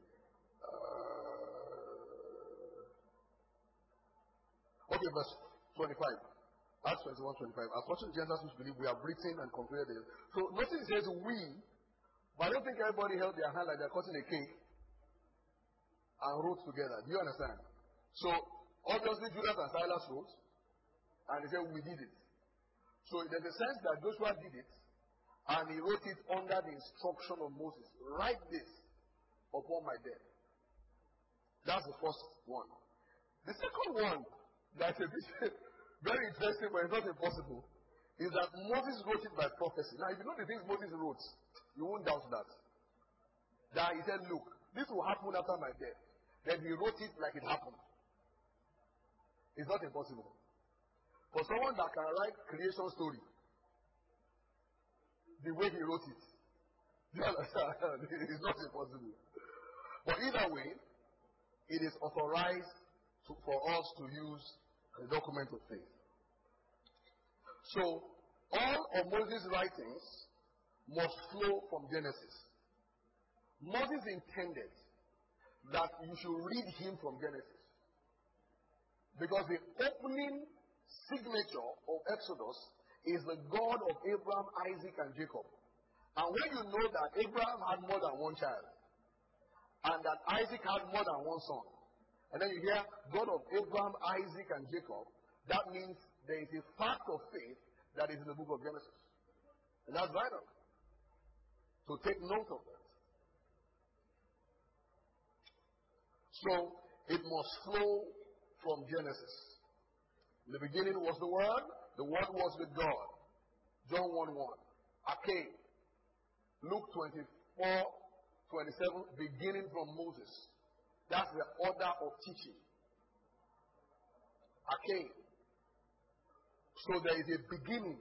Okay, verse 25. Acts 21, 25. As much as Gentiles which believe, we have written and concluded it. So notice it says we, but I don't think everybody held their hand like they're cutting a cake and wrote together. Do you understand? So, obviously, Judas and Silas wrote, and they said, we did it. So, there's a sense that Joshua did it, and he wrote it under the instruction of Moses. Write this upon my death. That's the first one. The second one, that's a bit very interesting, but it's not impossible, is that Moses wrote it by prophecy. Now, if you know the things Moses wrote, you won't doubt that. That he said, look, this will happen after my death. Then he wrote it like it happened. It's not impossible. For someone that can write creation story the way he wrote it, it's not impossible. But either way, it is authorized for us to use the document of faith. So, all of Moses' writings must flow from Genesis. Moses intended that you should read him from Genesis. Because the opening signature of Exodus is the God of Abraham, Isaac, and Jacob. And when you know that Abraham had more than one child, and that Isaac had more than one son, and then you hear God of Abraham, Isaac, and Jacob, that means there is a fact of faith that is in the book of Genesis. And that's vital. So take note of that. So it must flow from Genesis. In the beginning was the Word was with God. John 1:1. Arche. Luke 24:27, beginning from Moses. That's the order of teaching. Arche. So there is a beginning.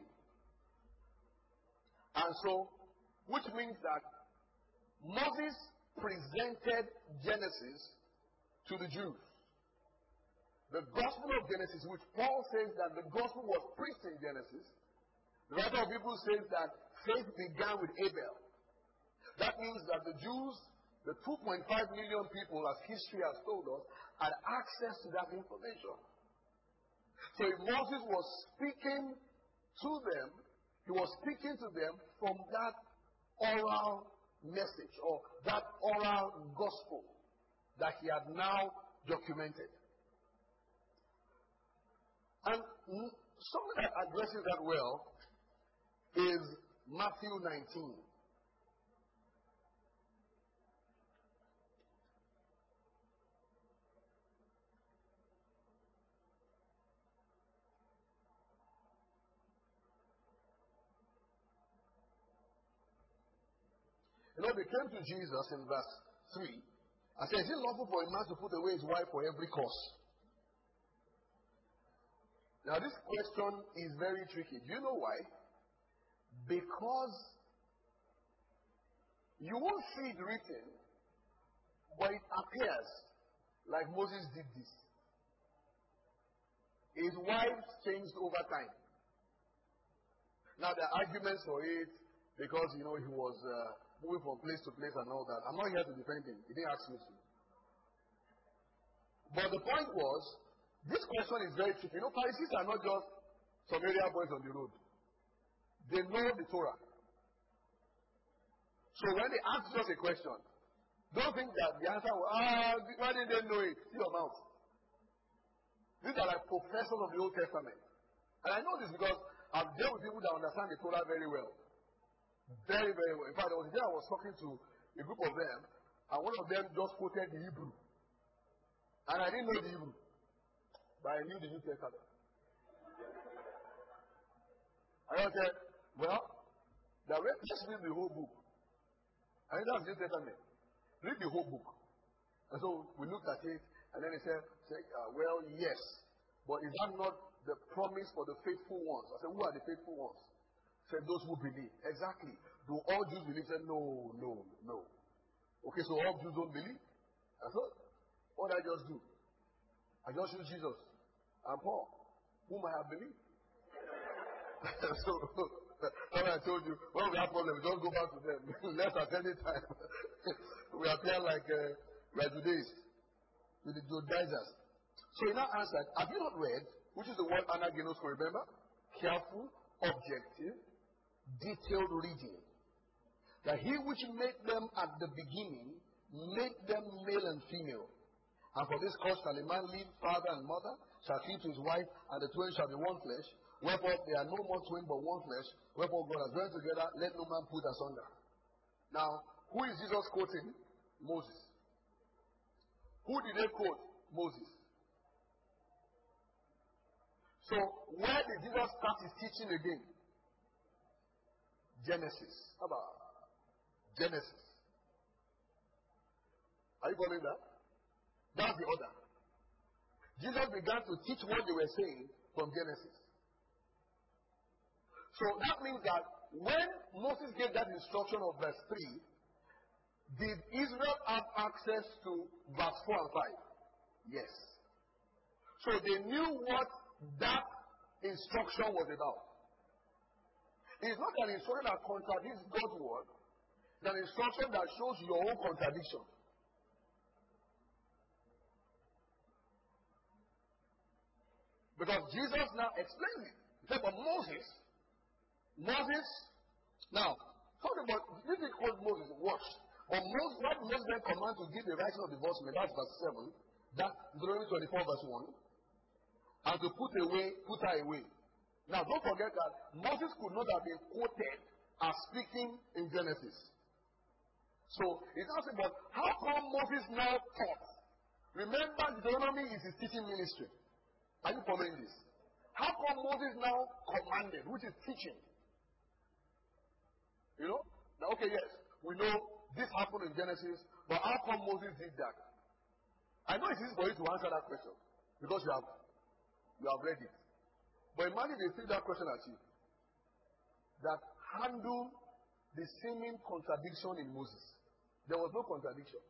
And so, which means that Moses presented Genesis to the Jews. The Gospel of Genesis, which Paul says that the Gospel was preached in Genesis, the writer of Hebrews says that faith began with Abel. That means that the Jews, the 2.5 million people, as history has told us, had access to that information. So if Moses was speaking to them, he was speaking to them from that oral message or that oral gospel that he had now documented. And something that addresses that well is Matthew 19. You know, they came to Jesus in verse 3 and said, is it lawful for a man to put away his wife for every cause? Now, this question is very tricky. Do you know why? Because you won't see it written, but it appears like Moses did this. His wives changed over time. Now, there are arguments for it because, you know, he was moving from place to place and all that. I'm not here to defend him. He didn't ask me to. But the point was, this question is very tricky. You know, Pharisees are not just some area boys on the road. They know the Torah. So when they ask us a question, don't think that the answer was, why didn't they know it? See your mouth. These are like professors of the Old Testament. And I know this because I've dealt with people that understand the Torah very well. Very, very well. In fact, there was a day I was talking to a group of them, and one of them just quoted the Hebrew. And I didn't know the Hebrew, but I knew the New Testament. And I said, well, let's read the whole book. And that's the New Testament. Read the whole book. And so we looked at it, and then he said, well, yes. But is that not the promise for the faithful ones? I said, who are the faithful ones? He said, those who believe. Exactly. Do all Jews believe? He said, no. Okay, so all Jews don't believe? I thought, what did I just do? I just used Jesus and Paul, whom I have believed. So, when I told you, when we have problems, don't go back to them. Left at any time. We appear like Judaism with the Judaizers. So he now answered, have you not read, which is the word anagenos, remember? Careful, objective, detailed reading. That he which made them at the beginning, made them male and female. And for this cause shall a man leave father and mother, shall cleave to his wife, and the twain shall be one flesh. Wherefore they are no more twain but one flesh. Wherefore God has joined together, let no man put asunder. Now, who is Jesus quoting? Moses. Who did they quote? Moses. So, where did Jesus start his teaching again? Genesis. How about Genesis? Are you following that? That's the order. Jesus began to teach what they were saying from Genesis. So that means that when Moses gave that instruction of verse 3, did Israel have access to verse 4 and 5? Yes. So they knew what that instruction was about. It's not an instruction that contradicts God's word, it's an instruction that shows your own contradiction. Because Jesus now explains it. He said, but Moses, now, talk about, this is called Moses, watch. But what Moses then command to give the writing of divorcement, that's verse 7, that Deuteronomy 24 verse 1, and to put her away. Now, don't forget that Moses could not have been quoted as speaking in Genesis. So, it's asking, but how come Moses now taught? Remember, Deuteronomy is his teaching ministry. Are you following this? How come Moses now commanded, which is teaching? You know? Now, okay, yes, we know this happened in Genesis, but how come Moses did that? I know it's easy for you to answer that question because you have read it. But imagine they threw that question at you. That handle the seeming contradiction in Moses. There was no contradiction.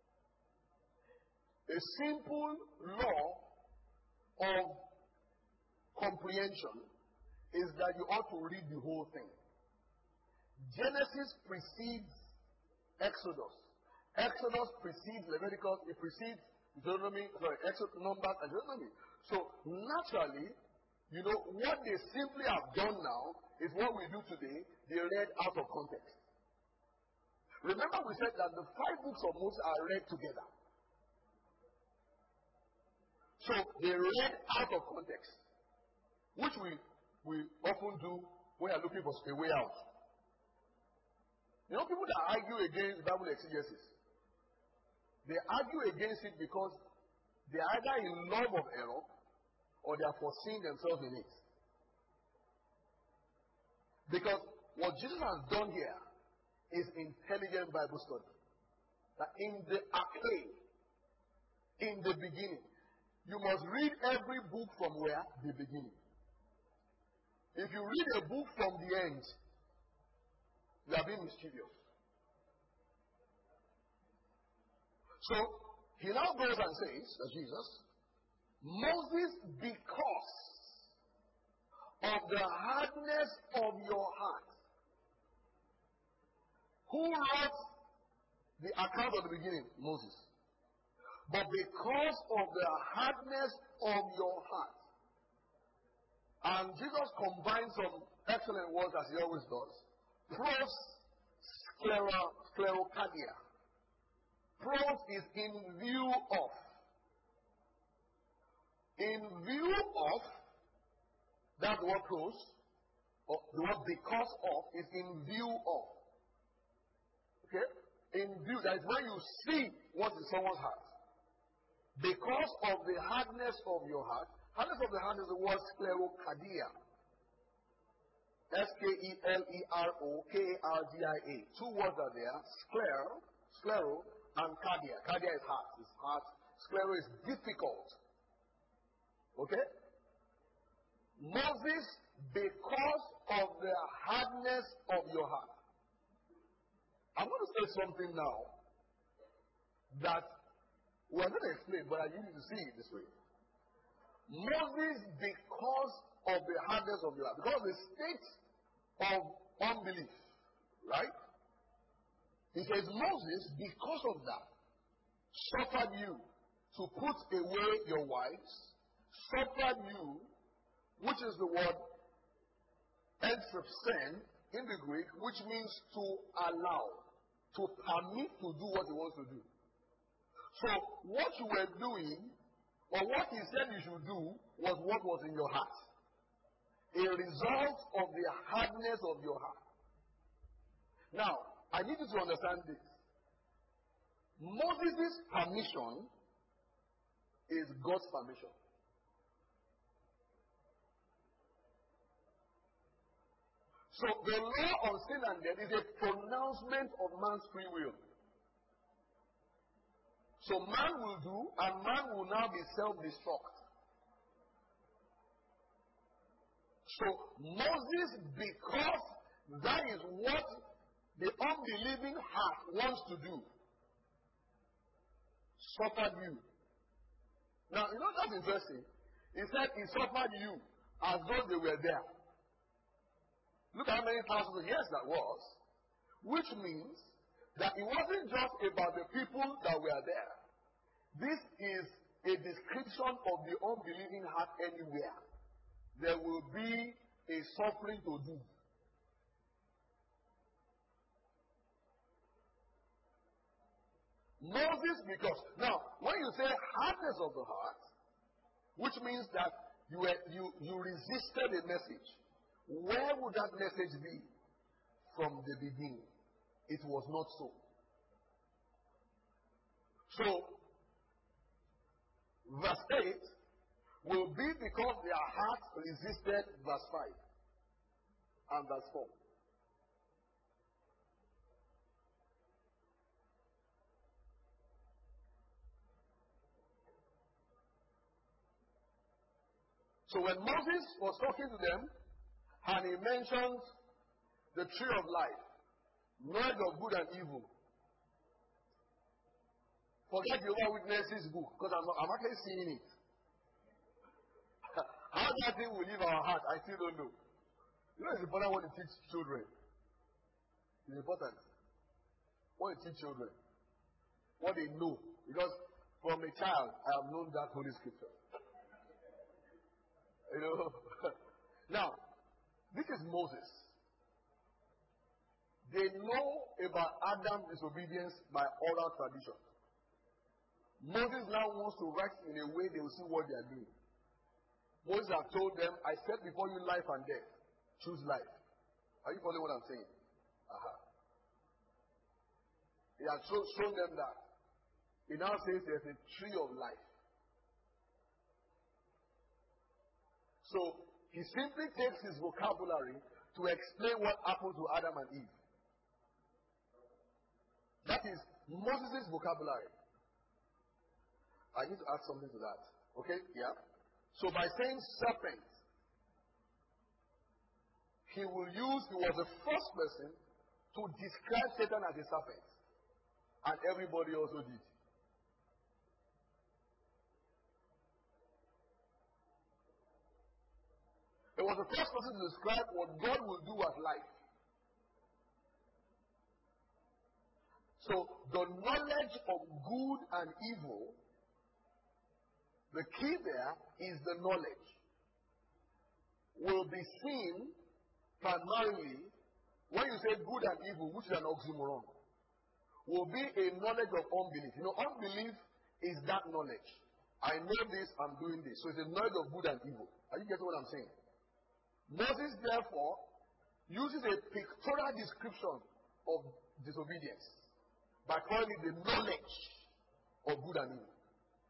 A simple law of comprehension is that you ought to read the whole thing. Genesis precedes Exodus. Exodus precedes Leviticus. It precedes Numbers and Deuteronomy. So naturally, you know, what they simply have done now is what we do today. They read out of context. Remember we said that the 5 books of Moses are read together. So they read out of context, which we often do when you're looking for a way out. You know, people that argue against Bible exegesis, they argue against it because they are either in love of error or they are foreseeing themselves in it. Because what Jesus has done here is intelligent Bible study. That in the arche, in the beginning, you must read every book from where? The beginning. If you read a book from the end, you are being mischievous. So, he now goes and says, Jesus, Moses, because of the hardness of your heart. Who wrote the account at the beginning? Moses. But because of the hardness of your heart. And Jesus combines some excellent words as he always does. Pros sclerocardia. Pros is in view of. In view of, that word pros, or the word because of, is in view of. Okay? In view, that is when you see what is someone's heart. Because of the hardness of your heart, hardness of the heart is the word sclerocardia. Skelerokardia. Two words are there. Sclero, and cardia. Cardia is heart. It's heart. Sclero is difficult. Okay? Moses, because of the hardness of your heart. I'm going to say something now that we're going to explain, but I need you to see it this way. Moses, because of the hardness of your heart, because of the state of unbelief, right? He says, Moses, because of that, suffered you to put away your wives, suffered you, which is the word enthropsen in the Greek, which means to allow, to permit to do what he wants to do. So, what you were doing, or what he said you should do, was what was in your heart. A result of the hardness of your heart. Now, I need you to understand this. Moses' permission is God's permission. So, the law on sin and death is a pronouncement of man's free will. So, man will do, and man will now be self-destruct. So, Moses, because that is what the unbelieving heart wants to do, suffered you. Now, you know that's interesting. He said he suffered you as though they were there. Look how many thousands of years that was. Which means that it wasn't just about the people that were there. This is a description of the unbelieving heart anywhere. There will be a suffering to do. Moses, because now when you say hardness of the heart, which means that you resisted a message, where would that message be? From the beginning. It was not so. So, verse 8 will be because their heart resisted verse 5 and verse 4. So when Moses was talking to them, and he mentioned the tree of life, knowledge of good and evil. Forget the Jehovah's Witnesses book, because I'm actually seeing it. How that thing will leave our heart, I still don't know. You know, it's important when you teach children. It's important. When you teach children, what they know. Because from a child, I have known that Holy Scripture. You know? Now, this is Moses. They know about Adam's disobedience by oral tradition. Moses now wants to write in a way they will see what they are doing. Moses has told them, I set before you life and death. Choose life. Are you following what I'm saying? He has shown them that. He now says there's a tree of life. So, he simply takes his vocabulary to explain what happened to Adam and Eve. That is Moses' vocabulary. I need to add something to that. Okay? Yeah? So by saying serpent, he was the first person to describe Satan as a serpent. And everybody also did. It was the first person to describe what God will do as life. So the knowledge of good and evil, the key there is the knowledge, will be seen primarily when you say good and evil, which is an oxymoron, will be a knowledge of unbelief. You know, unbelief is that knowledge. I know this, I'm doing this. So it's a knowledge of good and evil. Are you getting what I'm saying? Moses, therefore, uses a pictorial description of disobedience by calling it the knowledge of good and evil.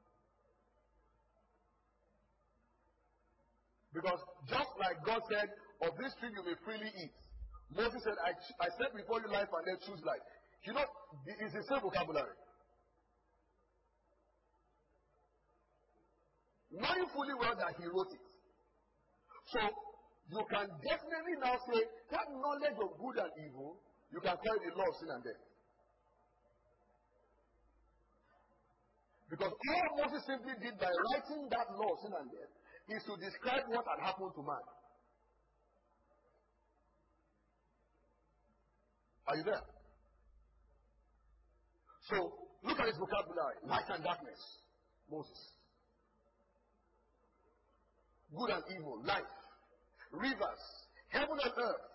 Because just like God said, of this tree you may freely eat, Moses said, I set before you life and then choose life. You know, it's the same vocabulary. Knowing fully well that he wrote it. So, you can definitely now say, that knowledge of good and evil, you can call it the law of sin and death. Because all Moses simply did by writing that law of sin and death is to describe what had happened to man. Are you there? So, look at his vocabulary. Light and darkness. Moses. Good and evil. Life. Rivers. Heaven and earth.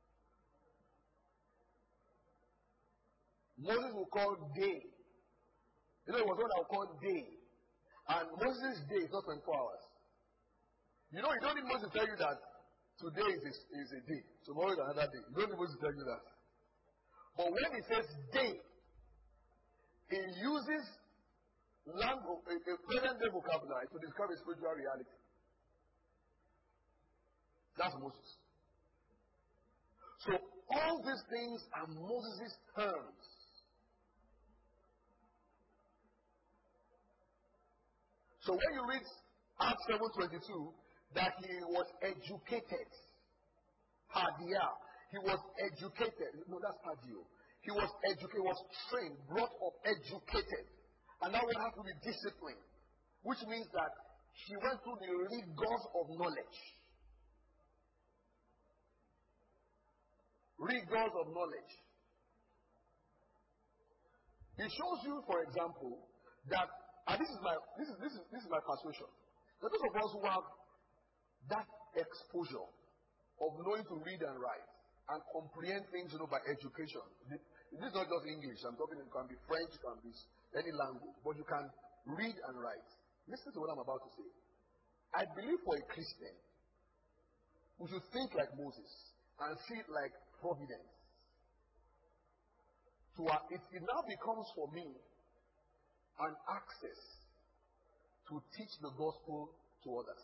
Moses will call day. You know, it was what I would call day. And Moses' day is not 24 hours. You know, you don't need Moses to tell you that today is a day. Tomorrow is another day. You don't need Moses to tell you that. But when he says day, he uses a present-day vocabulary to describe a spiritual reality. That's Moses. So all these things are Moses' terms. So when you read Acts 7:22, that he was educated. Padia. He was educated. No, that's padio. He was educated, was trained, brought up, educated. And now we have to be disciplined. Which means that he went through the rigors of knowledge. Rigors of knowledge. It shows you, for example, that, and this is my persuasion, that those of us who have that exposure of knowing to read and write and comprehend things, by education. This is not just English. I'm talking, it can be French, it can be any language, but you can read and write. Listen to what I'm about to say. I believe for a Christian, we should think like Moses and see it like providence. It now becomes for me an access to teach the gospel to others.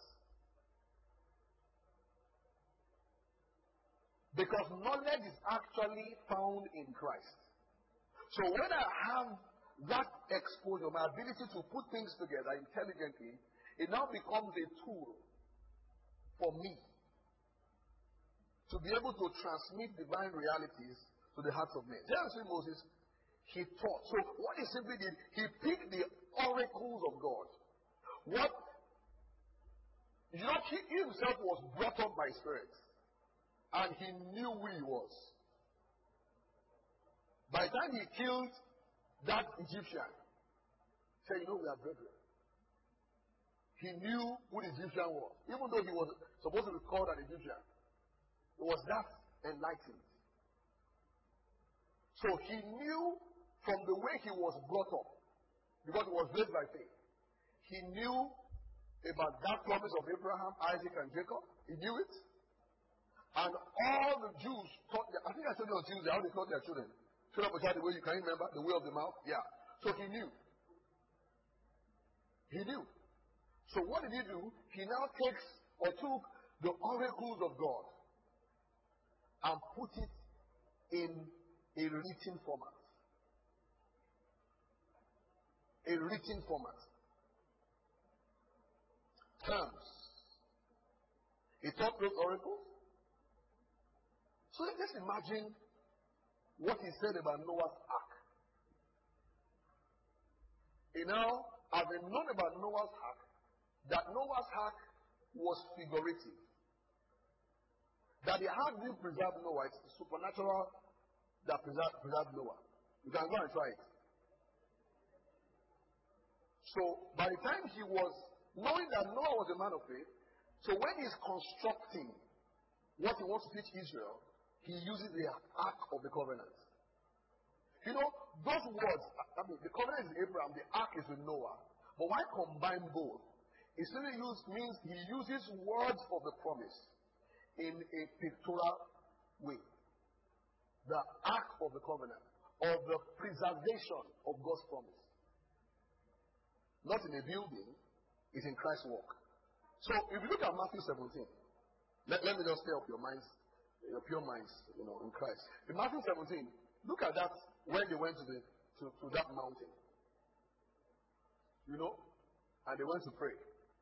Because knowledge is actually found in Christ. So when I have that exposure, my ability to put things together intelligently, it now becomes a tool for me to be able to transmit divine realities to the hearts of men. There you see Moses, he taught. So what he simply did, he picked the oracles of God. He himself was brought up by spirits. And he knew who he was. By the time he killed that Egyptian, he said, we are brethren. He knew who the Egyptian was. Even though he was supposed to be called an Egyptian. It was that enlightened. So he knew from the way he was brought up, because he was raised by faith, he knew about that promise of Abraham, Isaac, and Jacob. He knew it. And all the Jews taught I think I told you on Tuesday how they taught their children. Fill up a child the way you can remember, the way of the mouth. Yeah. So he knew. He knew. So what did he do? He now took the oracles of God and put it in a written format. A written format. Terms. He taught those oracles. So let's imagine what he said about Noah's Ark. Having known about Noah's Ark, that Noah's Ark was figurative. That the ark didn't preserve Noah, it's the supernatural that preserved Noah. You can go and try it. So by the time he was knowing that Noah was a man of faith, so when he's constructing what he wants to teach Israel, he uses the Ark of the Covenant. You know, those words, I mean, the covenant is with Abraham, the Ark is with Noah. But why combine both? It simply means he uses words of the promise in a pictorial way. The Ark of the Covenant, of the preservation of God's promise. Not in a building, it's in Christ's work. So if you look at Matthew 17, let me just stir up your minds, your pure minds, in Christ. In Matthew 17, look at that when they went to that mountain. And they went to pray.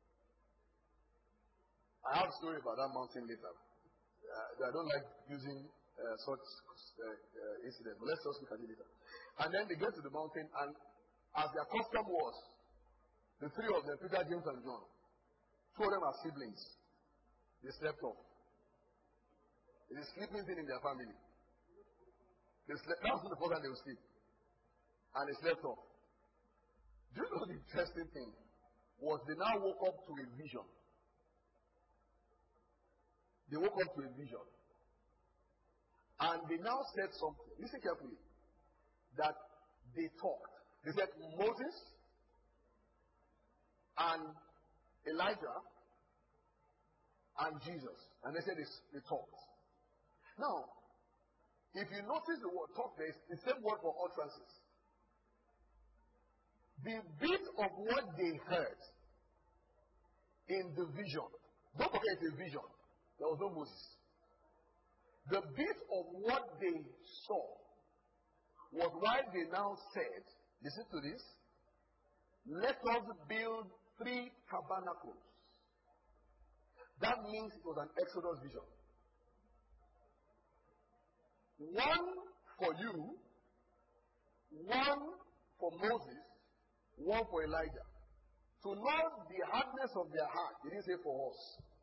I have a story about that mountain later. I don't like using such incidents, but let's just look at it later. And then they get to the mountain, and as their custom was, the three of them, Peter, James, and John, two of them are siblings. They slept off. It's a sleeping thing in their family. That was the first time they would sleep. And they slept off. Do you know the interesting thing? Was they now woke up to a vision. They woke up to a vision. And they now said something. Listen carefully. That they talked. They said Moses and Elijah and Jesus. And they said they talked. Now, if you notice the word talk, there is the same word for utterances. The bit of what they heard in the vision, don't forget it's a vision. There was no Moses. The bit of what they saw was why they now said, listen to this, let us build 3 tabernacles. That means it was an Exodus vision. One for you, one for Moses, one for Elijah. To know the hardness of their heart, he didn't say for us.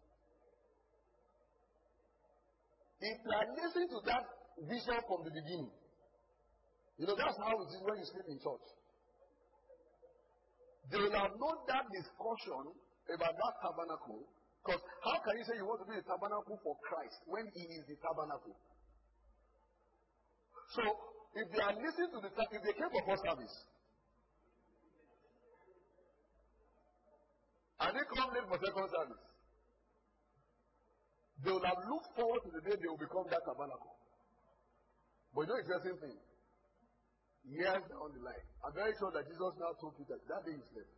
If you are listening to that vision from the beginning, that's how it is when you sleep in church. They will have known that discussion about that tabernacle, because how can you say you want to be a tabernacle for Christ when he is the tabernacle? So, if they are listening to if they came for first service, and they come late for second service, they will have looked forward to the day they will become that tabernacle. But you know the interesting thing? Years down the line, I'm very sure that Jesus now told Peter that day he slept.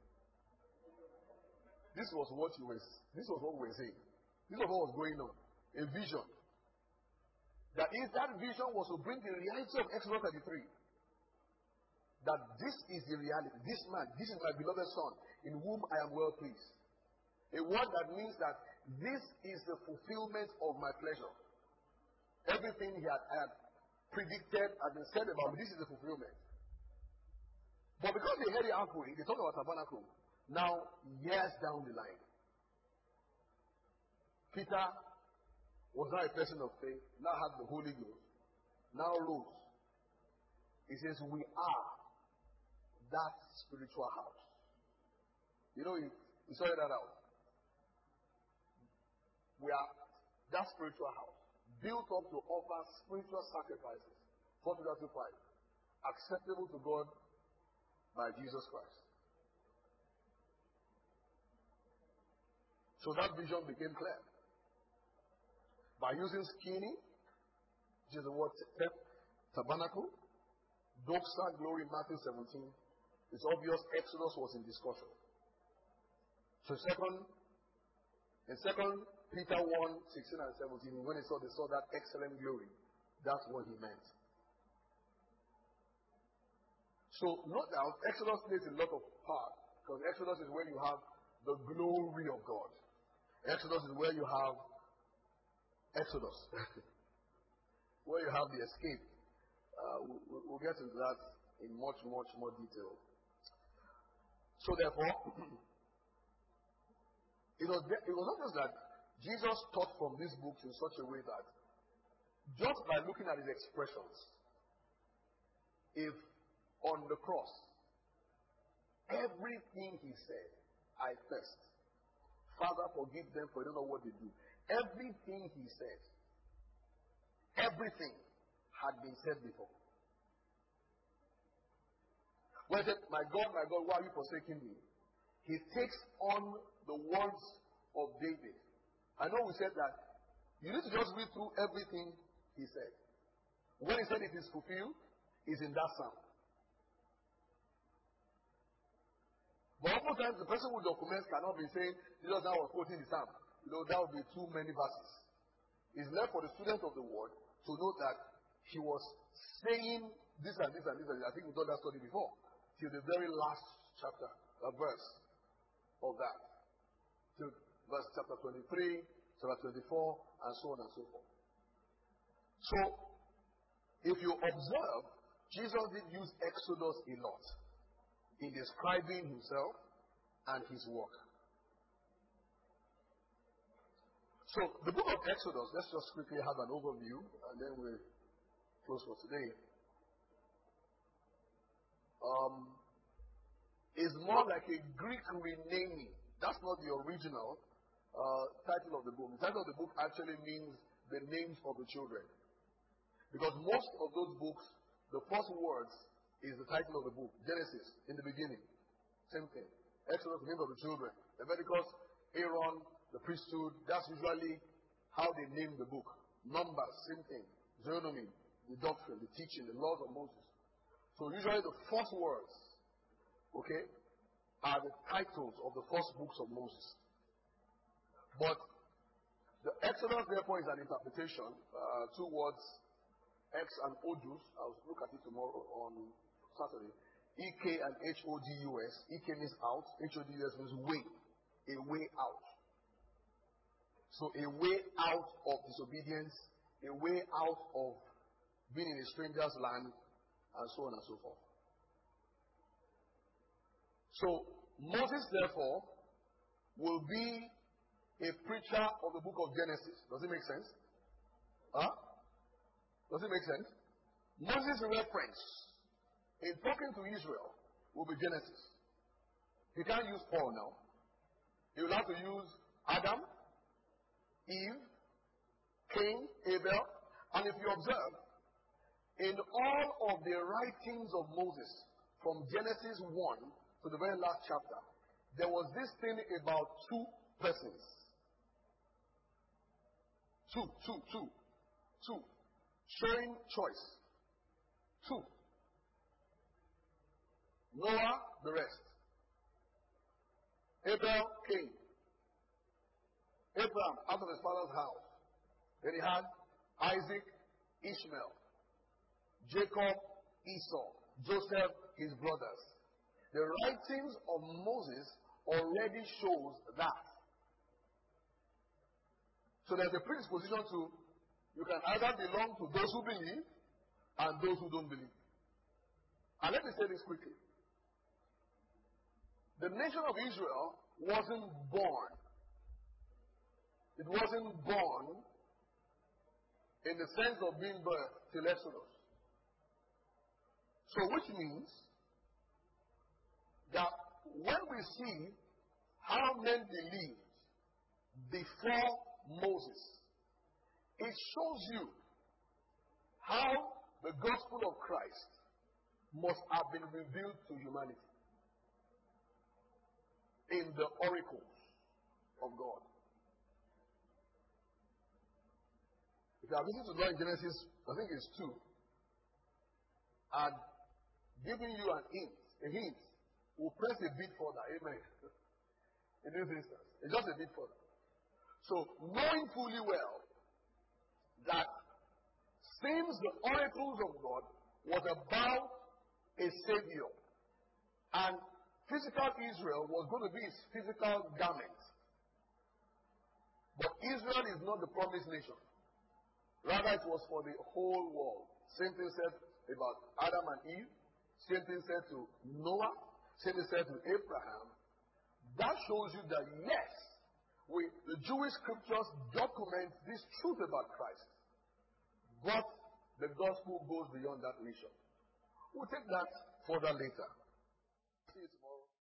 This was what we were saying. This was what was going on. A vision. That if that vision was to bring the reality of Exodus 33, that this is the reality. This man, this is my beloved son, in whom I am well pleased. A word that means that this is the fulfillment of my pleasure. Everything I had predicted has been said about me. This is the fulfillment. But because they heard it halfway, they talked about tabernacle. Now, years down the line, Peter was now a person of faith, now had the Holy Ghost, now rose. He says, we are that spiritual house. He sorted that out. We are that spiritual house, built up to offer spiritual sacrifices, 1 Peter 2:5, acceptable to God by Jesus Christ. So that vision became clear. By using skinny, which is the word tabernacle, doxa, glory, Matthew 17, it's obvious Exodus was in discussion. So in 2 Peter 1:16 and 17, when they saw that excellent glory, that's what he meant. So note that Exodus plays a lot of part, because Exodus is where you have the glory of God. Exodus is where you have Exodus, where you have the escape. We'll get into that in much, much more detail. So therefore, it was not just that Jesus taught from these books in such a way that just by looking at his expressions, if on the cross, everything he said, I thirst. Father, forgive them, for they don't know what they do. Everything he said, everything had been said before. When he said, my God, why are you forsaking me? He takes on the words of David. I know we said that you need to just read through everything he said. When he said it is fulfilled, it's in that psalm. But oftentimes the person who documents cannot be saying, Jesus now was quoting the psalm. That would be too many verses. It's left for the student of the word to know that he was saying this and this and this. I think we've done that study before. Till the very last chapter, verse of that. Till verse chapter 23, chapter 24, and so on and so forth. So, if you observe, Jesus did use Exodus a lot in describing himself and his work. So, the book of Exodus, let's just quickly have an overview, and then we'll close for today. Is more like a Greek renaming. That's not the original title of the book. The title of the book actually means the names of the children. Because most of those books, the first words is the title of the book. Genesis, in the beginning. Same thing. Exodus, the name of the children. Leviticus, Aaron, the priesthood. That's usually how they name the book. Numbers, same thing. Deuteronomy, the doctrine, the teaching, the laws of Moses. So usually the first words, okay, are the titles of the first books of Moses. But the Exodus, therefore, is an interpretation. Two words, X and Odus. I'll look at it tomorrow on Saturday. EK and HODUS. EK means out. HODUS means way. A way out. So a way out of disobedience, a way out of being in a stranger's land, and so on and so forth. So Moses, therefore, will be a preacher of the book of Genesis. Does it make sense? Huh? Does it make sense? Moses' reference in talking to Israel will be Genesis. He can't use Paul now. He will have to use Adam, Eve, Cain, Abel. And if you observe, in all of the writings of Moses, from Genesis 1 to the very last chapter, there was this thing about two persons. Two. Showing choice. Two. Noah, the rest. Abel, Cain. Abraham, out of his father's house. Then he had Isaac, Ishmael. Jacob, Esau. Joseph, his brothers. The writings of Moses already shows that. So there's a predisposition to, you can either belong to those who believe and those who don't believe. And let me say this quickly. The nation of Israel wasn't born. It wasn't born in the sense of being birthed till Exodus. So which means that when we see how men believed before Moses, it shows you how the gospel of Christ must have been revealed to humanity in the oracles of God. If you are listening to God in Genesis, I think it's 2, and giving you a hint, we'll press a bit further. Amen. In this instance, it's just a bit further. So, knowing fully well that since the oracles of God was about a Savior, and physical Israel was going to be his physical garment, but Israel is not the promised nation. Rather, it was for the whole world. Same thing said about Adam and Eve. Same thing said to Noah. Same thing said to Abraham. That shows you that yes, the Jewish scriptures document this truth about Christ. But the gospel goes beyond that nation. We'll take that further later.